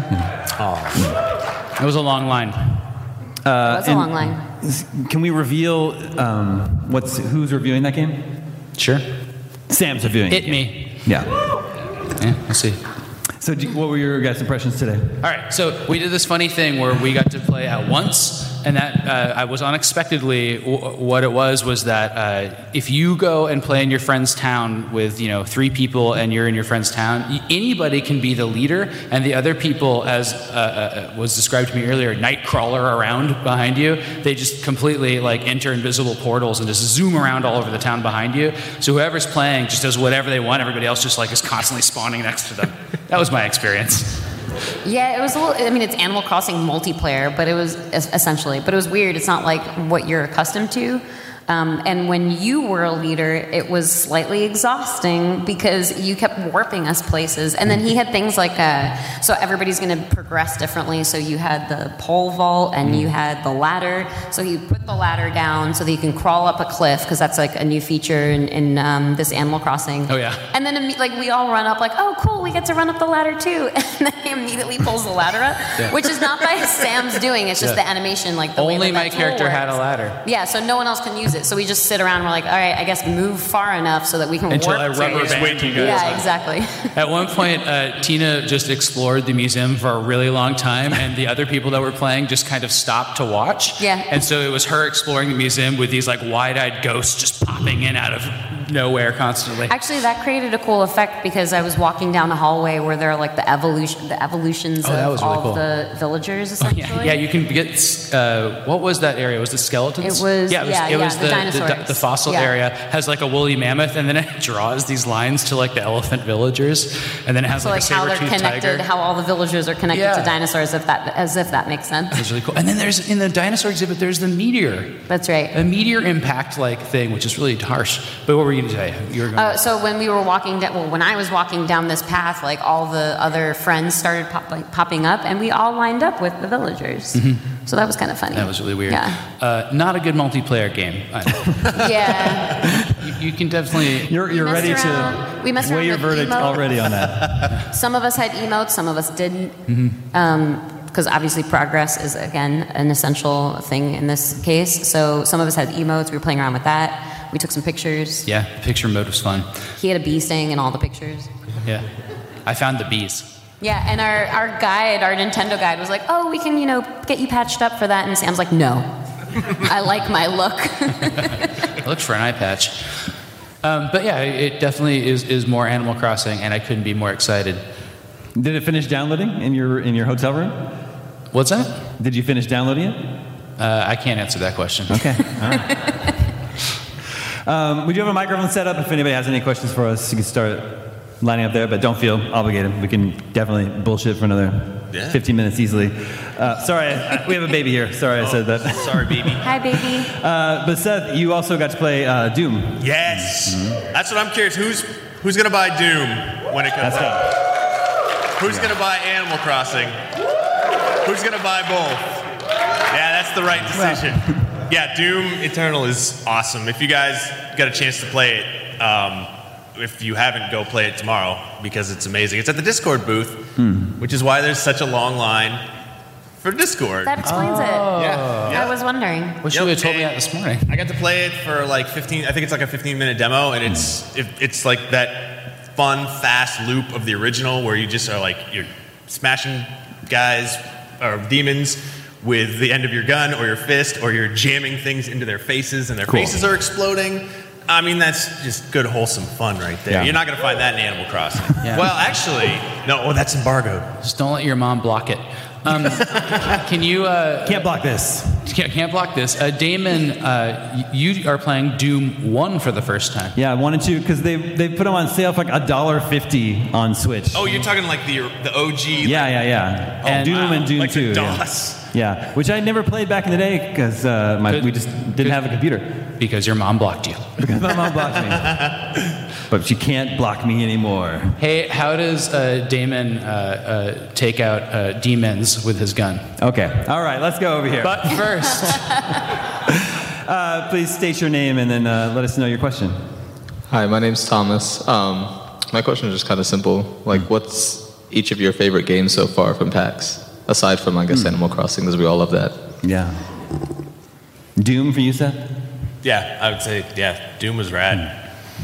It was a long line. That's a and- long line. Can we reveal um, what's who's reviewing that game? Sure. Sam's reviewing Hit me. Yeah. Yeah. Let's see. So, do, what were your guys' impressions today? All right, so we did this funny thing where we got to play at once, and that uh, I was unexpectedly w- what it was was that uh, if you go and play in your friend's town with you know three people and you're in your friend's town, y- anybody can be the leader, and the other people, as uh, uh, was described to me earlier, night crawler around behind you. They just completely like enter invisible portals and just zoom around all over the town behind you. So whoever's playing just does whatever they want. Everybody else just like is constantly spawning next to them. That was my experience. Yeah, it was a little. I mean, it's Animal Crossing multiplayer, but it was es- essentially. But it was weird. It's not like what you're accustomed to. Um, and when you were a leader, it was slightly exhausting because you kept warping us places. And then he had things like, uh, so everybody's going to progress differently. So you had the pole vault and you had the ladder. So you put the ladder down so that you can crawl up a cliff because that's like a new feature in, in um, this Animal Crossing. Oh, yeah. And then imme- like we all run up like, oh, cool, we get to run up the ladder too. And then he immediately pulls the ladder up, Yeah. which is not by Sam's doing. It's just Yeah. the animation, like the way Only that my that tool character had a works. ladder. Yeah, so no one else can use it. So we just sit around and we're like, all right, I guess move far enough so that we can Until warp I to rubber it. band you guys. Yeah, exactly. At one point, uh, Tina just explored the museum for a really long time, and the other people that were playing just kind of stopped to watch. Yeah. And so it was her exploring the museum with these like wide-eyed ghosts just popping in out of nowhere constantly. Actually, that created a cool effect because I was walking down a hallway where there are like the evolution, the evolutions Oh, that of was really all cool. the villagers. Oh, Essentially. yeah, yeah, you can get. Uh, what was that area? Was it skeletons? It was- Yeah, it was, yeah, it yeah, was the the, the, dinosaurs. the fossil Yeah. area has like a woolly mammoth, and then it draws these lines to like the elephant villagers, and then it has So like, like a how they're saber-toothed connected, tiger. how all the villagers are connected Yeah. to dinosaurs, if that, as if that makes sense. It's really cool. And then there's in the dinosaur exhibit, there's the meteor. That's right. A meteor impact like thing, which is really harsh. But what were you going to say? You were going Uh, so when we were walking down, well, when I was walking down this path, like all the other friends started pop, like, popping up, and we all lined up with the villagers. So that was kind of funny. That was really weird. Yeah. Uh, not a good multiplayer game. I- Yeah. you, you can definitely. You're, you're messed ready around- to we messed around weigh your with verdict emotes. already on that. Some of us had emotes, some of us didn't. Because obviously progress is, again, an essential thing in this case. So some of us had emotes. We were playing around with that. We took some pictures. Yeah, picture mode was fun. He had a bee sting in all the pictures. Yeah. I found the bees. Yeah, and our, our guide, our Nintendo guide, was like, oh, we can, you know, get you patched up for that. And Sam's like, no. I like my look. I looked for an eye patch. Um, but yeah, it definitely is, is more Animal Crossing, and I couldn't be more excited. Did it finish downloading in your in your hotel room? What's that? Did you finish downloading it? Uh, I can't answer that question. Okay. All right. um, we do have a microphone set up. If anybody has any questions for us, you can start lining up there, but don't feel obligated. We can definitely bullshit for another Yeah. fifteen minutes easily. Uh, sorry, I, we have a baby here. Sorry I said that. Sorry, baby. Hi, baby. Uh, but Seth, you also got to play uh, Doom. Yes. That's what I'm curious. Who's who's gonna buy Doom when it comes That's out? go. Who's gonna buy Animal Crossing? Who's gonna buy both? Yeah, that's the right decision. Yeah, Doom Eternal is awesome. If you guys got a chance to play it, um, if you haven't, go play it tomorrow because it's amazing. It's at the Discord booth, Hmm. which is why there's such a long line for Discord. That explains it. yeah, yeah. I was wondering. Wish Yep, you would have told me and that this morning. I got to play it for like fifteen. I think it's like a fifteen minute demo, and it's it, it's like that fun, fast loop of the original where you just are like you're smashing guys or demons with the end of your gun or your fist, or you're jamming things into their faces, and their Cool. faces are exploding. I mean, that's just good, wholesome fun right there. Yeah. You're not going to find that in Animal Crossing. Yeah. Well, actually, no. Oh, that's embargoed. Just don't let your mom block it. Um, can you? Uh, Can't block this. can't, can't block this. Uh, Damon, uh, y- you are playing Doom One for the first time. Yeah, I wanted to because they they put them on sale for like a dollar fifty on Switch. Oh, you're talking like the the O G. yeah, yeah, yeah. Oh, And Doom wow. and Doom Like the two. Yeah. DOS. yeah, which I never played back in the day because uh, my Good. we just didn't Good. have a computer. Because your mom blocked you. Because my mom blocked me. But she can't block me anymore. Hey, how does uh, Damon uh, uh, take out uh, demons with his gun? Okay. All right, let's go over here. But first, uh, please state your name and then uh, let us know your question. Hi, my name's Thomas. Um, my question is just kind of simple. Like, what's each of your favorite games so far from PAX? Aside from, I guess, Animal Crossing, because we all love that. Yeah. Doom for you, Seth? Yeah, I would say, yeah, Doom was rad.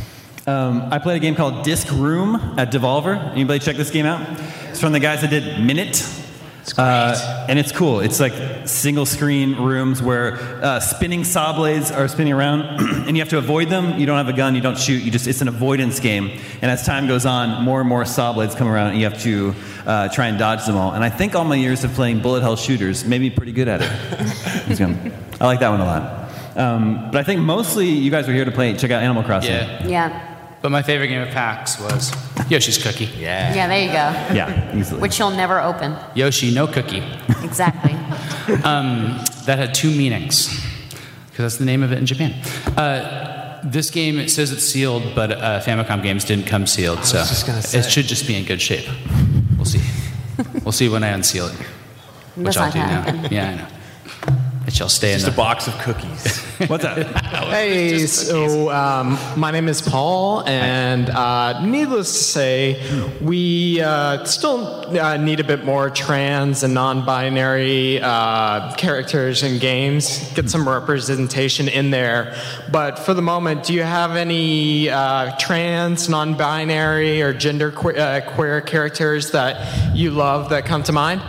Um, I played a game called Disc Room at Devolver. Anybody check this game out? It's from the guys that did Minute. It's great. Uh, and it's cool. It's like single screen rooms where uh, spinning saw blades are spinning around and you have to avoid them. You don't have a gun, you don't shoot, you just it's an avoidance game. And as time goes on, more and more saw blades come around and you have to uh, try and dodge them all. And I think all my years of playing bullet hell shooters made me pretty good at it. It's gonna- I like that one a lot. Um, but I think mostly you guys were here to play check out Animal Crossing. yeah. Yeah. But my favorite game of PAX was Yoshi's Cookie. Yeah. Yeah, there you go. Yeah, easily. Which you'll never open. Yoshi, no cookie. Exactly. Um, that had two meanings, because that's the name of it in Japan. Uh, this game, it says it's sealed, but uh, Famicom games didn't come sealed, so just gonna say. it should just be in good shape. We'll see. We'll see when I unseal it, which That's I'll not do happening. now. Yeah, I know. It shall stay Just in a the... box of cookies. What's up? Hey, so um, my name is Paul, and uh, needless to say, we uh, still uh, need a bit more trans and non-binary uh, characters in games. Get some representation in there. But for the moment, do you have any uh, trans, non-binary, or gender que- uh, queer characters that you love that come to mind?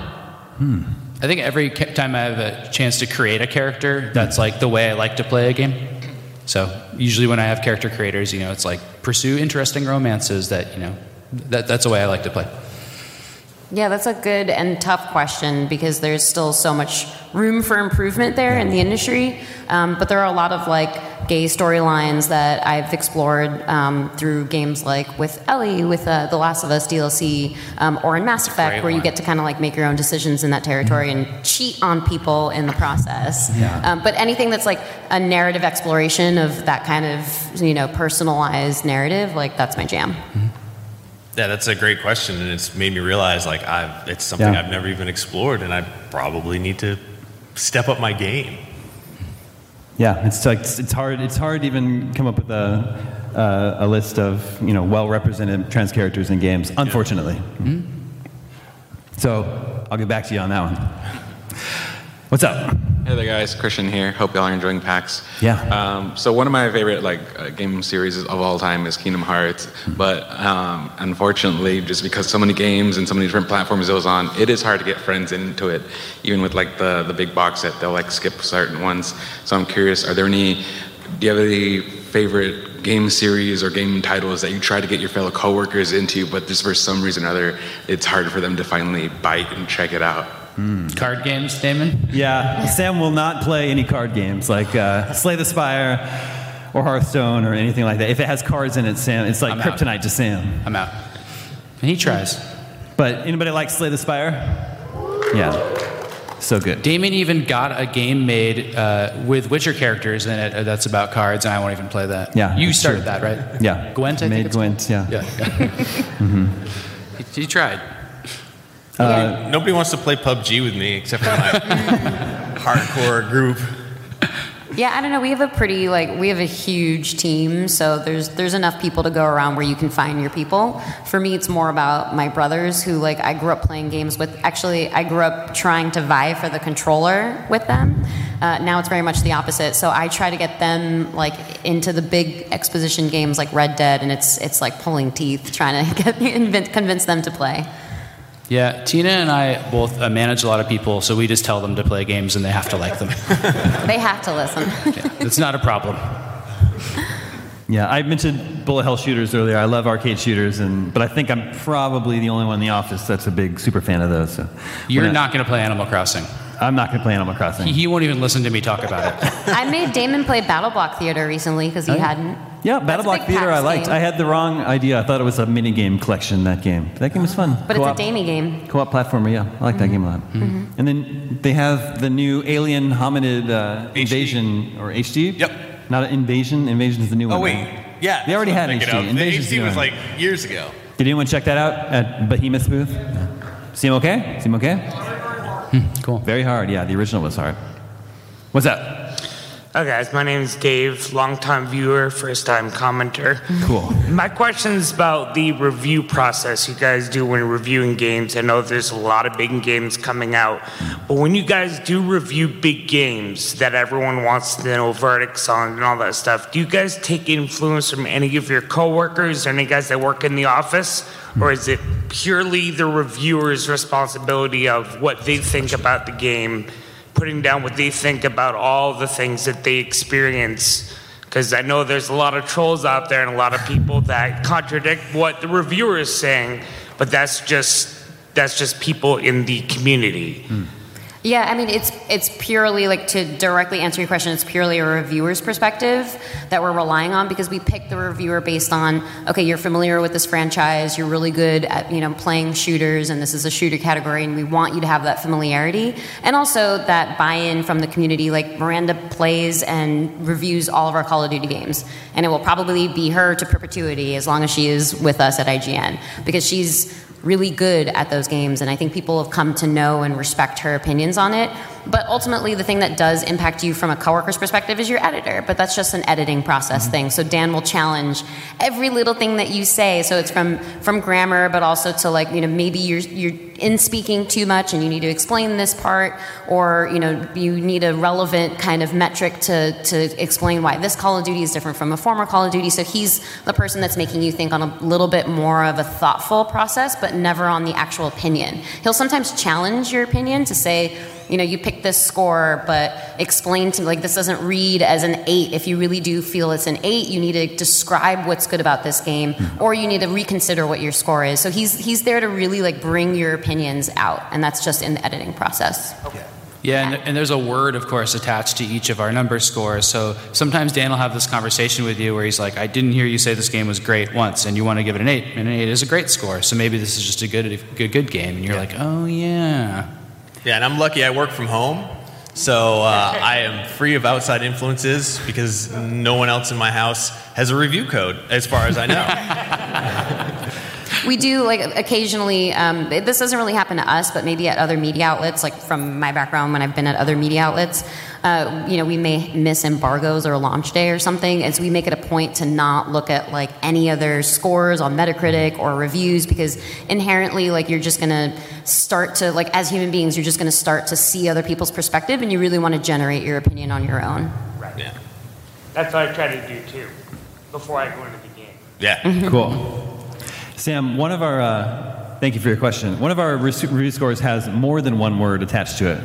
I think every ca- time I have a chance to create a character, that's like the way I like to play a game. So usually when I have character creators, you know, it's like pursue interesting romances that, you know, that, that's the way I like to play. Yeah, that's a good and tough question because there's still so much room for improvement there in the industry. Um, but there are a lot of like gay storylines that I've explored um, through games like with Ellie, with uh, the Last of Us D L C, um, or in Mass Effect, Great where you one. get to kind of like make your own decisions in that territory and cheat on people in the process. Yeah. Um, but anything that's like a narrative exploration of that kind of, you know, personalized narrative, like that's my jam. Yeah, that's a great question, and it's made me realize like I've it's something Yeah. I've never even explored, and I probably need to step up my game. Yeah, it's like it's hard. It's hard to even come up with a uh, a list of you know well represented trans characters in games. Unfortunately. So I'll get back to you on that one. What's up? Hey there, guys. Christian here. Hope y'all are enjoying PAX. Yeah. Um, so one of my favorite like uh, game series of all time is Kingdom Hearts, but um, unfortunately, just because so many games and so many different platforms it was on, it is hard to get friends into it. Even with like the the big box set, they'll like skip certain ones. So I'm curious, are there any? Do you have any favorite game series or game titles that you try to get your fellow coworkers into, but just for some reason or other, it's hard for them to finally bite and check it out? Card games, Damon? Yeah, Sam will not play any card games like uh, Slay the Spire or Hearthstone or anything like that. If it has cards in it, Sam, it's like I'm out. kryptonite to Sam. I'm out. And he tries. But anybody like Slay the Spire? Yeah. So good. Damien even got a game made uh, with Witcher characters in it uh, that's about cards, and I won't even play that. Yeah. You started true. that, right? Yeah. Gwent, I Made think it's Gwent, yeah. Yeah. mm-hmm. he, he tried. Uh, Nobody wants to play P U B G with me except for my hardcore group. Yeah, I don't know. We have a pretty like we have a huge team, so there's there's enough people to go around where you can find your people. For me, it's more about my brothers who like I grew up playing games with. Actually, I grew up trying to vie for the controller with them. Uh, now it's very much the opposite. So I try to get them like into the big exposition games like Red Dead, and it's it's like pulling teeth trying to get, convince them to play. Yeah, Tina and I both uh, manage a lot of people, so we just tell them to play games and they have to like them. They have to listen. Yeah, it's not a problem. Yeah, I mentioned bullet hell shooters earlier. I love arcade shooters, and but I think I'm probably the only one in the office that's a big super fan of those. So You're not, not going to play Animal Crossing. I'm not going to play Animal Crossing. He, he won't even listen to me talk about it. I made Damon play Battle Block Theater recently because he Oh, yeah. hadn't. Yeah, Battle Block Theater I liked. game. I had the wrong idea. I thought it was a minigame collection, that game. That game was fun. But Co-op, it's a Damie game. Co-op platformer, yeah. I like that game a lot. Mhm. And then they have the new Alien Hominid uh, Invasion, or H D? Yep. Not an Invasion. Invasion is the new Oh, one. wait. right? Yeah. They already that's had what I'm H D. thinking of. The Invasion's H D the was new one. like years ago. Did anyone check that out at Behemoth's booth? Seem okay? Seem okay? Cool. Very hard, yeah. The original was hard. What's up? Hi guys, my name is Dave, longtime viewer, first time commenter. Cool. My question is about the review process you guys do when reviewing games. I know there's a lot of big games coming out, but when you guys do review big games that everyone wants to know verdicts on and all that stuff, do you guys take influence from any of your coworkers or any guys that work in the office? Or is it purely the reviewer's responsibility of what they think about the game, putting down what they think about all the things that they experience? Because I know there's a lot of trolls out there and a lot of people that contradict what the reviewer is saying, but that's just that's just people in the community. Yeah, I mean, it's it's purely, like, to directly answer your question, it's purely a reviewer's perspective that we're relying on, because we pick the reviewer based on, okay, you're familiar with this franchise, you're really good at, you know, playing shooters, and this is a shooter category, and we want you to have that familiarity, and also that buy-in from the community. Like, Miranda plays and reviews all of our Call of Duty games, and it will probably be her to perpetuity as long as she is with us at I G N, because she's really good at those games, and I think people have come to know and respect her opinions on it. But ultimately, the thing that does impact you from a coworker's perspective is your editor, but that's just an editing process mm-hmm. thing. So Dan will challenge every little thing that you say. So it's from from grammar, but also to, like, you know, maybe you're you're in speaking too much and you need to explain this part, or, you know, you need a relevant kind of metric to to explain why this Call of Duty is different from a former Call of Duty. So he's the person that's making you think on a little bit more of a thoughtful process, but never on the actual opinion. He'll sometimes challenge your opinion to say, you know, you picked this score, but explain to me, like, this doesn't read as an eight. If you really do feel it's an eight, you need to describe what's good about this game, or you need to reconsider what your score is. So he's he's there to really, like, bring your opinions out, and that's just in the editing process. Okay. Yeah, and, and there's a word, of course, attached to each of our number scores. So sometimes Dan will have this conversation with you where he's like, I didn't hear you say this game was great once, and you want to give it an eight, and an eight is a great score. So maybe this is just a good, good, good game, and you're like, oh, yeah. Yeah, and I'm lucky I work from home, so uh, I am free of outside influences because no one else in my house has a review code, as far as I know. We do, like, occasionally, um, this doesn't really happen to us, but maybe at other media outlets, like from my background when I've been at other media outlets, uh, you know, we may miss embargoes or launch day or something, and so we make it a point to not look at, like, any other scores on Metacritic or reviews, because inherently, like, you're just going to start to, like, as human beings, you're just going to start to see other people's perspective, and you really want to generate your opinion on your own. Right. Yeah. That's what I try to do, too, before I go into the game. Yeah. Cool. Sam, one of our, uh, thank you for your question. One of our review scores has more than one word attached to it.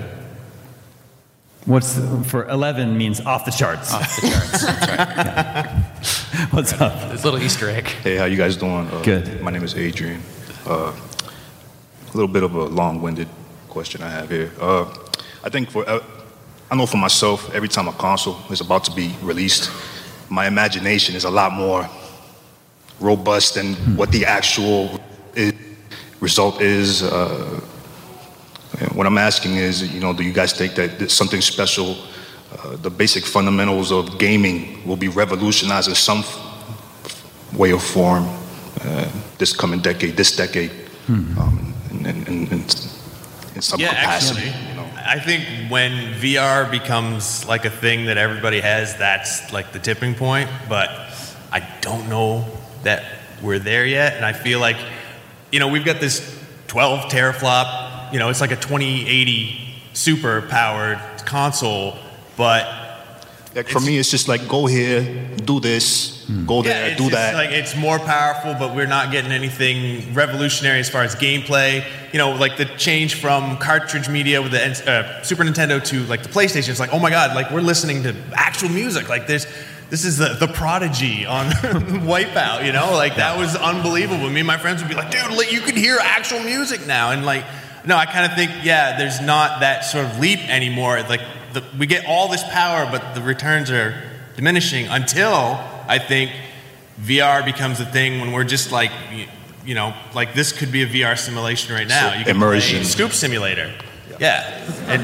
What's, for eleven means off the charts. Off the charts, that's right. Yeah. What's up? It's a little Easter egg. Hey, how you guys doing? Uh, Good. My name is Adrian. Uh, a little bit of a long-winded question I have here. Uh, I think for, uh, I know for myself, every time a console is about to be released, my imagination is a lot more robust than what the actual is. result is. Uh, what I'm asking is, you know, do you guys think that there's something special, uh, the basic fundamentals of gaming will be revolutionized in some f- way or form uh, this coming decade, this decade, mm-hmm. um, in, in, in, in some yeah, capacity? Actually, you know? I think when V R becomes like a thing that everybody has, that's like the tipping point. But I don't know that we're there yet. And I feel like, you know, we've got this twelve teraflop, you know, it's like a twenty eighty super powered console, but like for me, it's just like go here, do this, mm. go yeah, there, it's do just that. Like it's more powerful, but we're not getting anything revolutionary as far as gameplay. You know, like the change from cartridge media with the uh, Super Nintendo to like the PlayStation. It's like, oh my God, like we're listening to actual music. Like there's, this is the, the Prodigy on Wipeout. You know, like that was unbelievable. Me and my friends would be like, dude, like, you can hear actual music now, and like. No, I kind of think, yeah, there's not that sort of leap anymore. Like, the, we get all this power, but the returns are diminishing until, I think, V R becomes a thing when we're just like, you, you know, like this could be a V R simulation right now. So you can immersion. Play Scoop Simulator. Yeah. And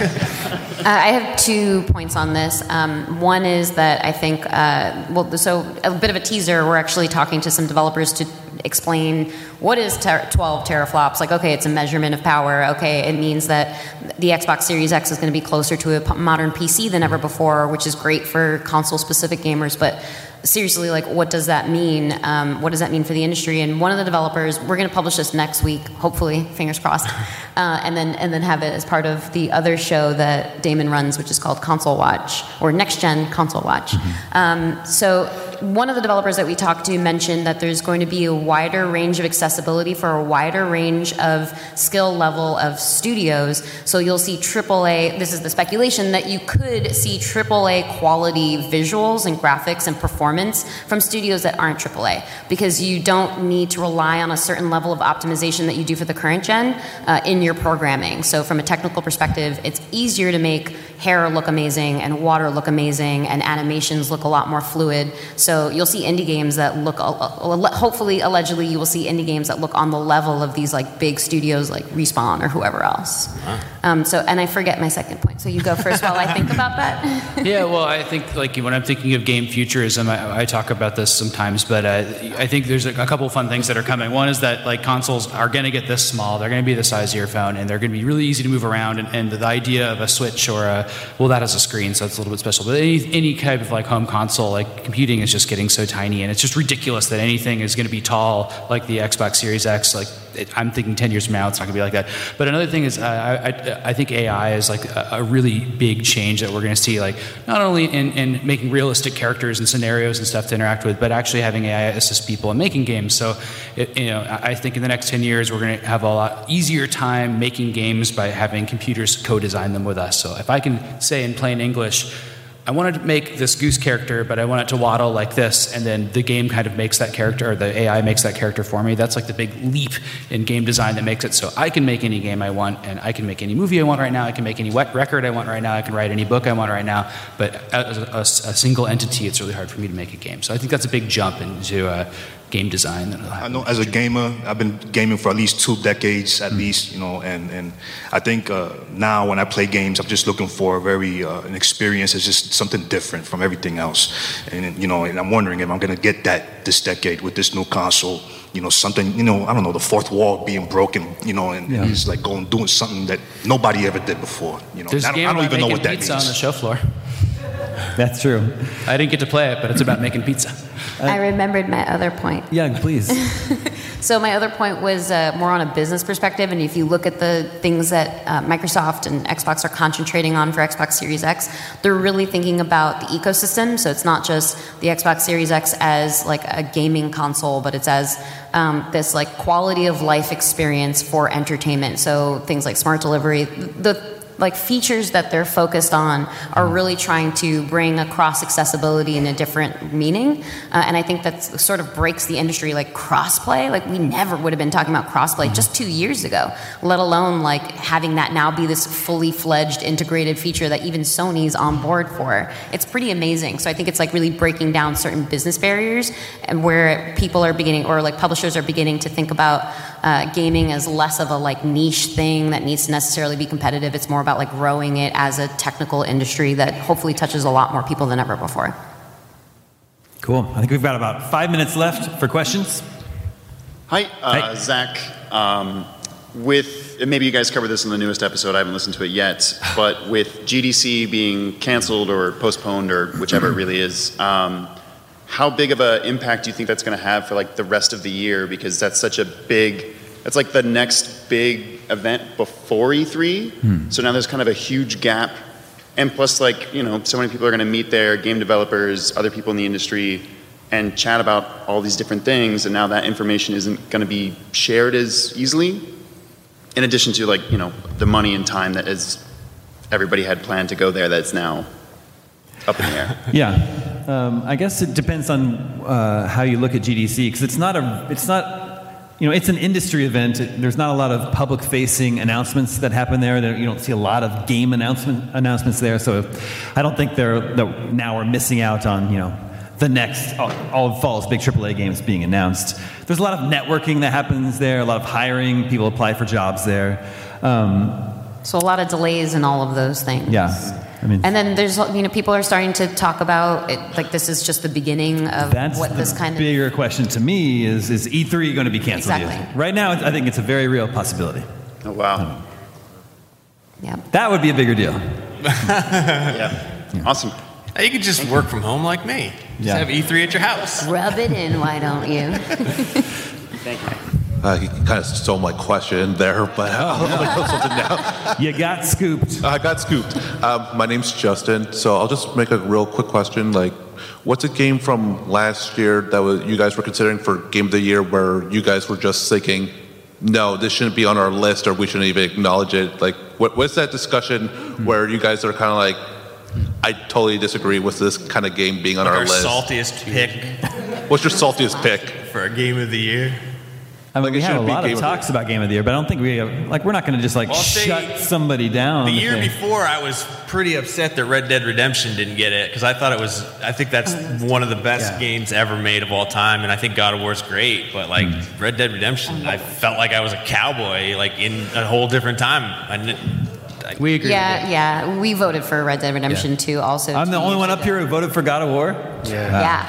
Uh, I have two points on this. Um, one is that I think, uh, well, so a bit of a teaser. We're actually talking to some developers to explain what is ter- twelve teraflops. Like, okay, it's a measurement of power. Okay, it means that the Xbox Series X is going to be closer to a p- modern P C than ever before, which is great for console-specific gamers. But seriously, like, what does that mean? Um, what does that mean for the industry? And one of the developers, we're going to publish this next week, hopefully, fingers crossed, uh, and then and then have it as part of the other show that Damon runs, which is called Console Watch, or Next Gen Console Watch. Mm-hmm. Um, so one of the developers that we talked to mentioned that there's going to be a wider range of accessibility for a wider range of skill level of studios. So you'll see triple A, this is the speculation, that you could see triple A quality visuals and graphics and performance from studios that aren't triple A, because you don't need to rely on a certain level of optimization that you do for the current gen uh, in your programming. So from a technical perspective, it's easier to make hair look amazing and water look amazing and animations look a lot more fluid. So you'll see indie games that look, hopefully, allegedly, you will see indie games that look on the level of these like big studios like Respawn or whoever else. Wow. Um, so, and I forget my second point. So you go first while I think about that. Yeah, well, I think like when I'm thinking of game futurism, I, I talk about this sometimes, but uh, I think there's a, a couple of fun things that are coming. One is that like consoles are going to get this small. They're going to be the size of your phone, and they're going to be really easy to move around. And, and the idea of a Switch or a, well, that has a screen, so it's a little bit special. But any, any type of like home console, like computing is just getting so tiny, and it's just ridiculous that anything is going to be tall like the Xbox Series X. Like it, I'm thinking ten years from now, it's not going to be like that. But another thing is, uh, I, I, I think A I is like a, a really big change that we're going to see, like not only in, in making realistic characters and scenarios and stuff to interact with, but actually having A I assist people in making games. So, it, you know, I think in the next ten years, we're going to have a lot easier time making games by having computers co-design them with us. So if I can say in plain English, I wanted to make this goose character, but I want it to waddle like this, and then the game kind of makes that character, or the A I makes that character for me. That's like the big leap in game design that makes it so I can make any game I want, and I can make any movie I want right now, I can make any wet record I want right now, I can write any book I want right now, but as a, a, a single entity, it's really hard for me to make a game. So I think that's a big jump into uh, game design. I know as a gamer, I've been gaming for at least two decades at mm. least, you know, and, and I think uh, now when I play games, I'm just looking for a very, uh, an experience. It's just something different from everything else. And, you know, and I'm wondering if I'm going to get that this decade with this new console, you know, something, you know, I don't know, the fourth wall being broken, you know, and, yeah. and it's like going, doing something that nobody ever did before, you know. There's I a don't, game I don't even know what that pizza means. on the show floor. That's true. I didn't get to play it, but it's about making pizza. Uh, I remembered my other point. Yeah, please. So my other point was uh, more on a business perspective, and if you look at the things that uh, Microsoft and Xbox are concentrating on for Xbox Series X, they're really thinking about the ecosystem. So it's not just the Xbox Series X as like a gaming console, but it's as um, this like quality of life experience for entertainment. So things like smart delivery, the like features that they're focused on are really trying to bring across accessibility in a different meaning. Uh, and I think that sort of breaks the industry, like crossplay. Like we never would have been talking about crossplay just two years ago, let alone like having that now be this fully fledged integrated feature that even Sony's on board for. It's pretty amazing. So I think it's like really breaking down certain business barriers and where people are beginning, or like publishers are beginning to think about uh, gaming as less of a like niche thing that needs to necessarily be competitive. It's more about like growing it as a technical industry that hopefully touches a lot more people than ever before. Cool. I think we've got about five minutes left for questions. Hi, uh, Hi. Zach. Um, with and maybe you guys covered this in the newest episode. I haven't listened to it yet, but with G D C being canceled or postponed or whichever it really is, um, how big of an impact do you think that's going to have for like the rest of the year? Because that's such a big. That's like the next big event before E three. Hmm. So now there's kind of a huge gap. And plus, like, you know, so many people are going to meet there, game developers, other people in the industry, and chat about all these different things. And now that information isn't going to be shared as easily. In addition to, like, you know, the money and time that is everybody had planned to go there that's now up in the air. Yeah. Um, I guess it depends on uh, how you look at G D C, because it's not a, it's not, you know, it's an industry event. It, there's not a lot of public-facing announcements that happen there. there. You don't see a lot of game announcement announcements there. So I don't think they're, they're now we're missing out on, you know, the next all, all of fall's big triple A games being announced. There's a lot of networking that happens there. A lot of hiring. People apply for jobs there. Um, So a lot of delays in all of those things. yeah. I mean, And then there's, you know, people are starting to talk about it, like this is just the beginning of that's what the this kind of. bigger question to me is: Is E three going to be canceled? Exactly. Right now, I think it's a very real possibility. Oh wow! Yeah. That would be a bigger deal. yeah. Awesome. You could just work from home like me. Just Yeah. have E three at your house. Rub it in, why don't you? Thank you. Uh, he kind of stole my question there, but I'll know something now. You got scooped. I got scooped. Um, my name's Justin, so I'll just make a real quick question. Like, what's a game from last year that was, you guys were considering for Game of the Year where you guys were just thinking, no, this shouldn't be on our list or we shouldn't even acknowledge it? Like, what, what's that discussion where you guys are kind of like, I totally disagree with this kind of game being on Like our, our list? saltiest pick What's your saltiest pick? for a game of the year. I mean, Like, we it have a shouldn't be lot of Game of talks about Game of the Year, but I don't think we have, like, we're not going to just like Well, I'll say shut somebody down. The if year they- before, I was pretty upset that Red Dead Redemption didn't get it because I thought it was. I think that's one of the best Yeah. games ever made of all time, and I think God of War's great. But like Red Dead Redemption, I felt like I was a cowboy, like in a whole different time. I, didn't- I, We agree. Yeah, yeah. We voted for Red Dead Redemption Yeah. too. Also, I'm the two only years one up ago. here who voted for God of War. Yeah. Yeah.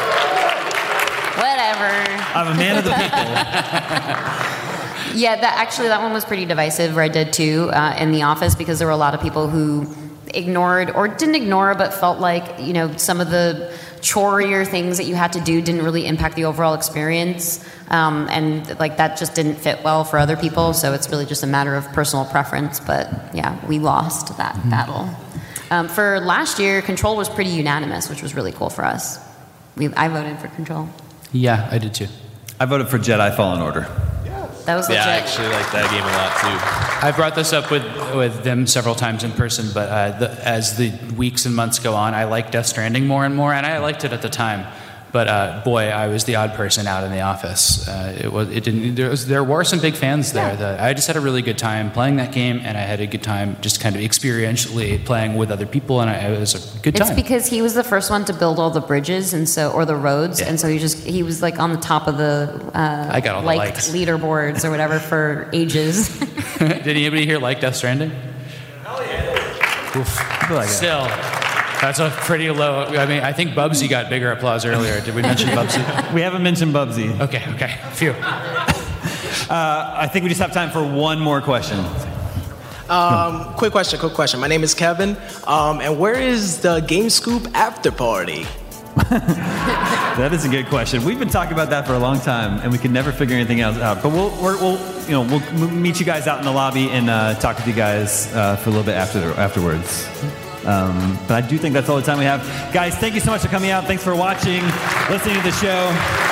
Whatever. I'm a man of the people. Yeah, that actually that one was pretty divisive. Red Dead two uh, in the office because there were a lot of people who ignored or didn't ignore, but felt like you know some of the chorier things that you had to do didn't really impact the overall experience, um, and like that just didn't fit well for other people. So it's really just a matter of personal preference. But yeah, we lost that Mm-hmm. battle. Um, for last year, Control was pretty unanimous, which was really cool for us. We, I voted for Control. Yeah, I did too. I voted for Jedi Fallen Order. That was yeah, I legit. actually like that game a lot too. I brought this up with with them several times in person, but uh, the, as the weeks and months go on, I like Death Stranding more and more, and I liked it at the time. But uh, boy, I was the odd person out in the office. Uh, it was it didn't. There, was, there were some big fans there. That I just had a really good time playing that game, and I had a good time just kind of experientially playing with other people, and I, it was a good It's time. because he was the first one to build all the bridges and so or the roads, Yeah. and so he just he was like on the top of the uh, I got all the liked likes. leaderboards or whatever for ages. Did anybody here like Death Stranding? Hell yeah! Oof. like it. Still. That's a pretty low. I mean, I think Bubsy got bigger applause earlier. Did we mention Bubsy? We haven't mentioned Bubsy. Okay, okay. Phew. Uh, I think we just have time for one more question. Um, quick question, quick question. My name is Kevin, um, and where is the Game Scoop after party? That is a good question. We've been talking about that for a long time, and we could never figure anything else out. But we'll, we're, we'll, you know, we'll m- meet you guys out in the lobby and uh, talk with you guys uh, for a little bit after afterwards. Um, but I do think that's all the time we have. Guys, thank you so much for coming out. Thanks for watching, listening to the show.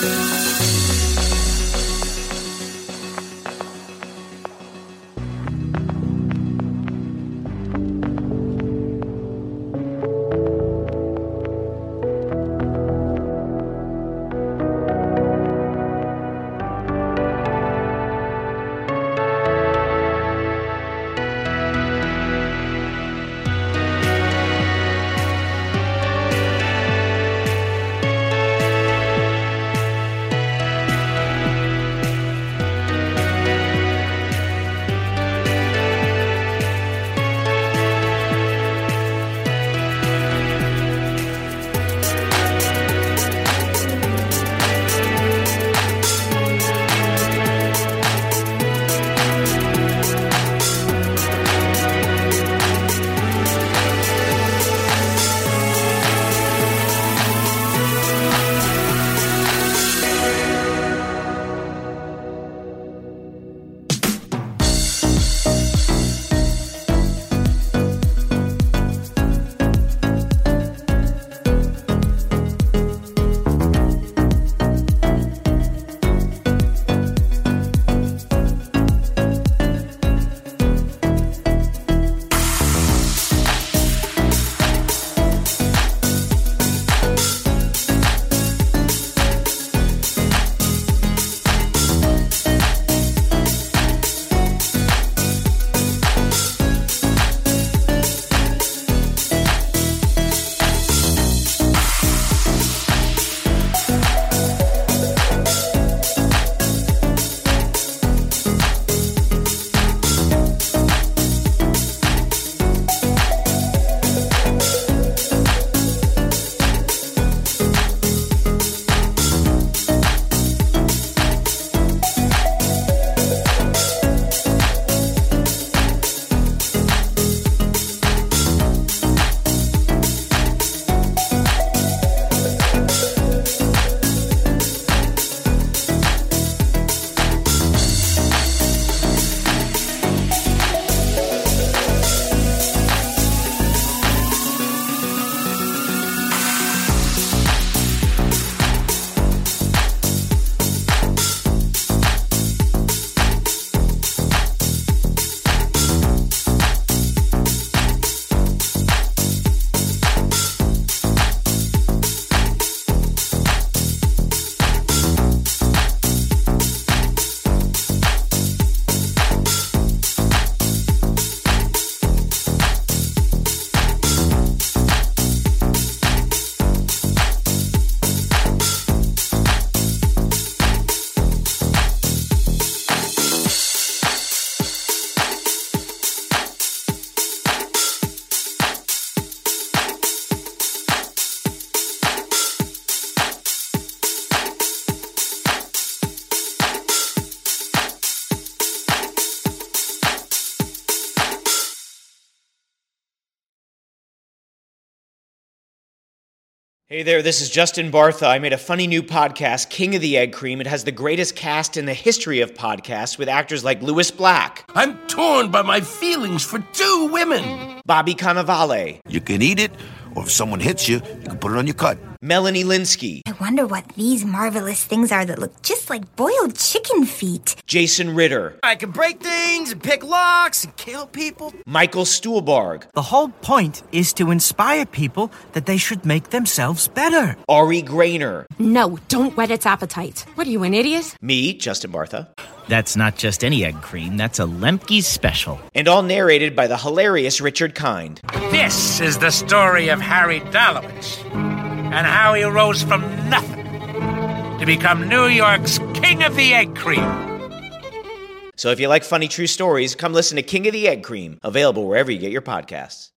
Hey there, this is Justin Bartha. I made a funny new podcast, King of the Egg Cream. It has the greatest cast in the history of podcasts with actors like Louis Black. I'm torn by my feelings for two women. Bobby Cannavale. You can eat it, or if someone hits you, you can put it on your cut. Melanie Linsky. I wonder what these marvelous things are that look just like boiled chicken feet. Jason Ritter. I can break things and pick locks and kill people. Michael Stuhlbarg. The whole point is to inspire people that they should make themselves better. Ari Grainer. No, don't whet its appetite. What are you, an idiot? Me, Justin Bartha. That's not just any egg cream, that's a Lemke's special. And all narrated by the hilarious Richard Kind. This is the story of Harry Dalowitz and how he rose from nothing to become New York's King of the Egg Cream. So if you like funny true stories, come listen to King of the Egg Cream, available wherever you get your podcasts.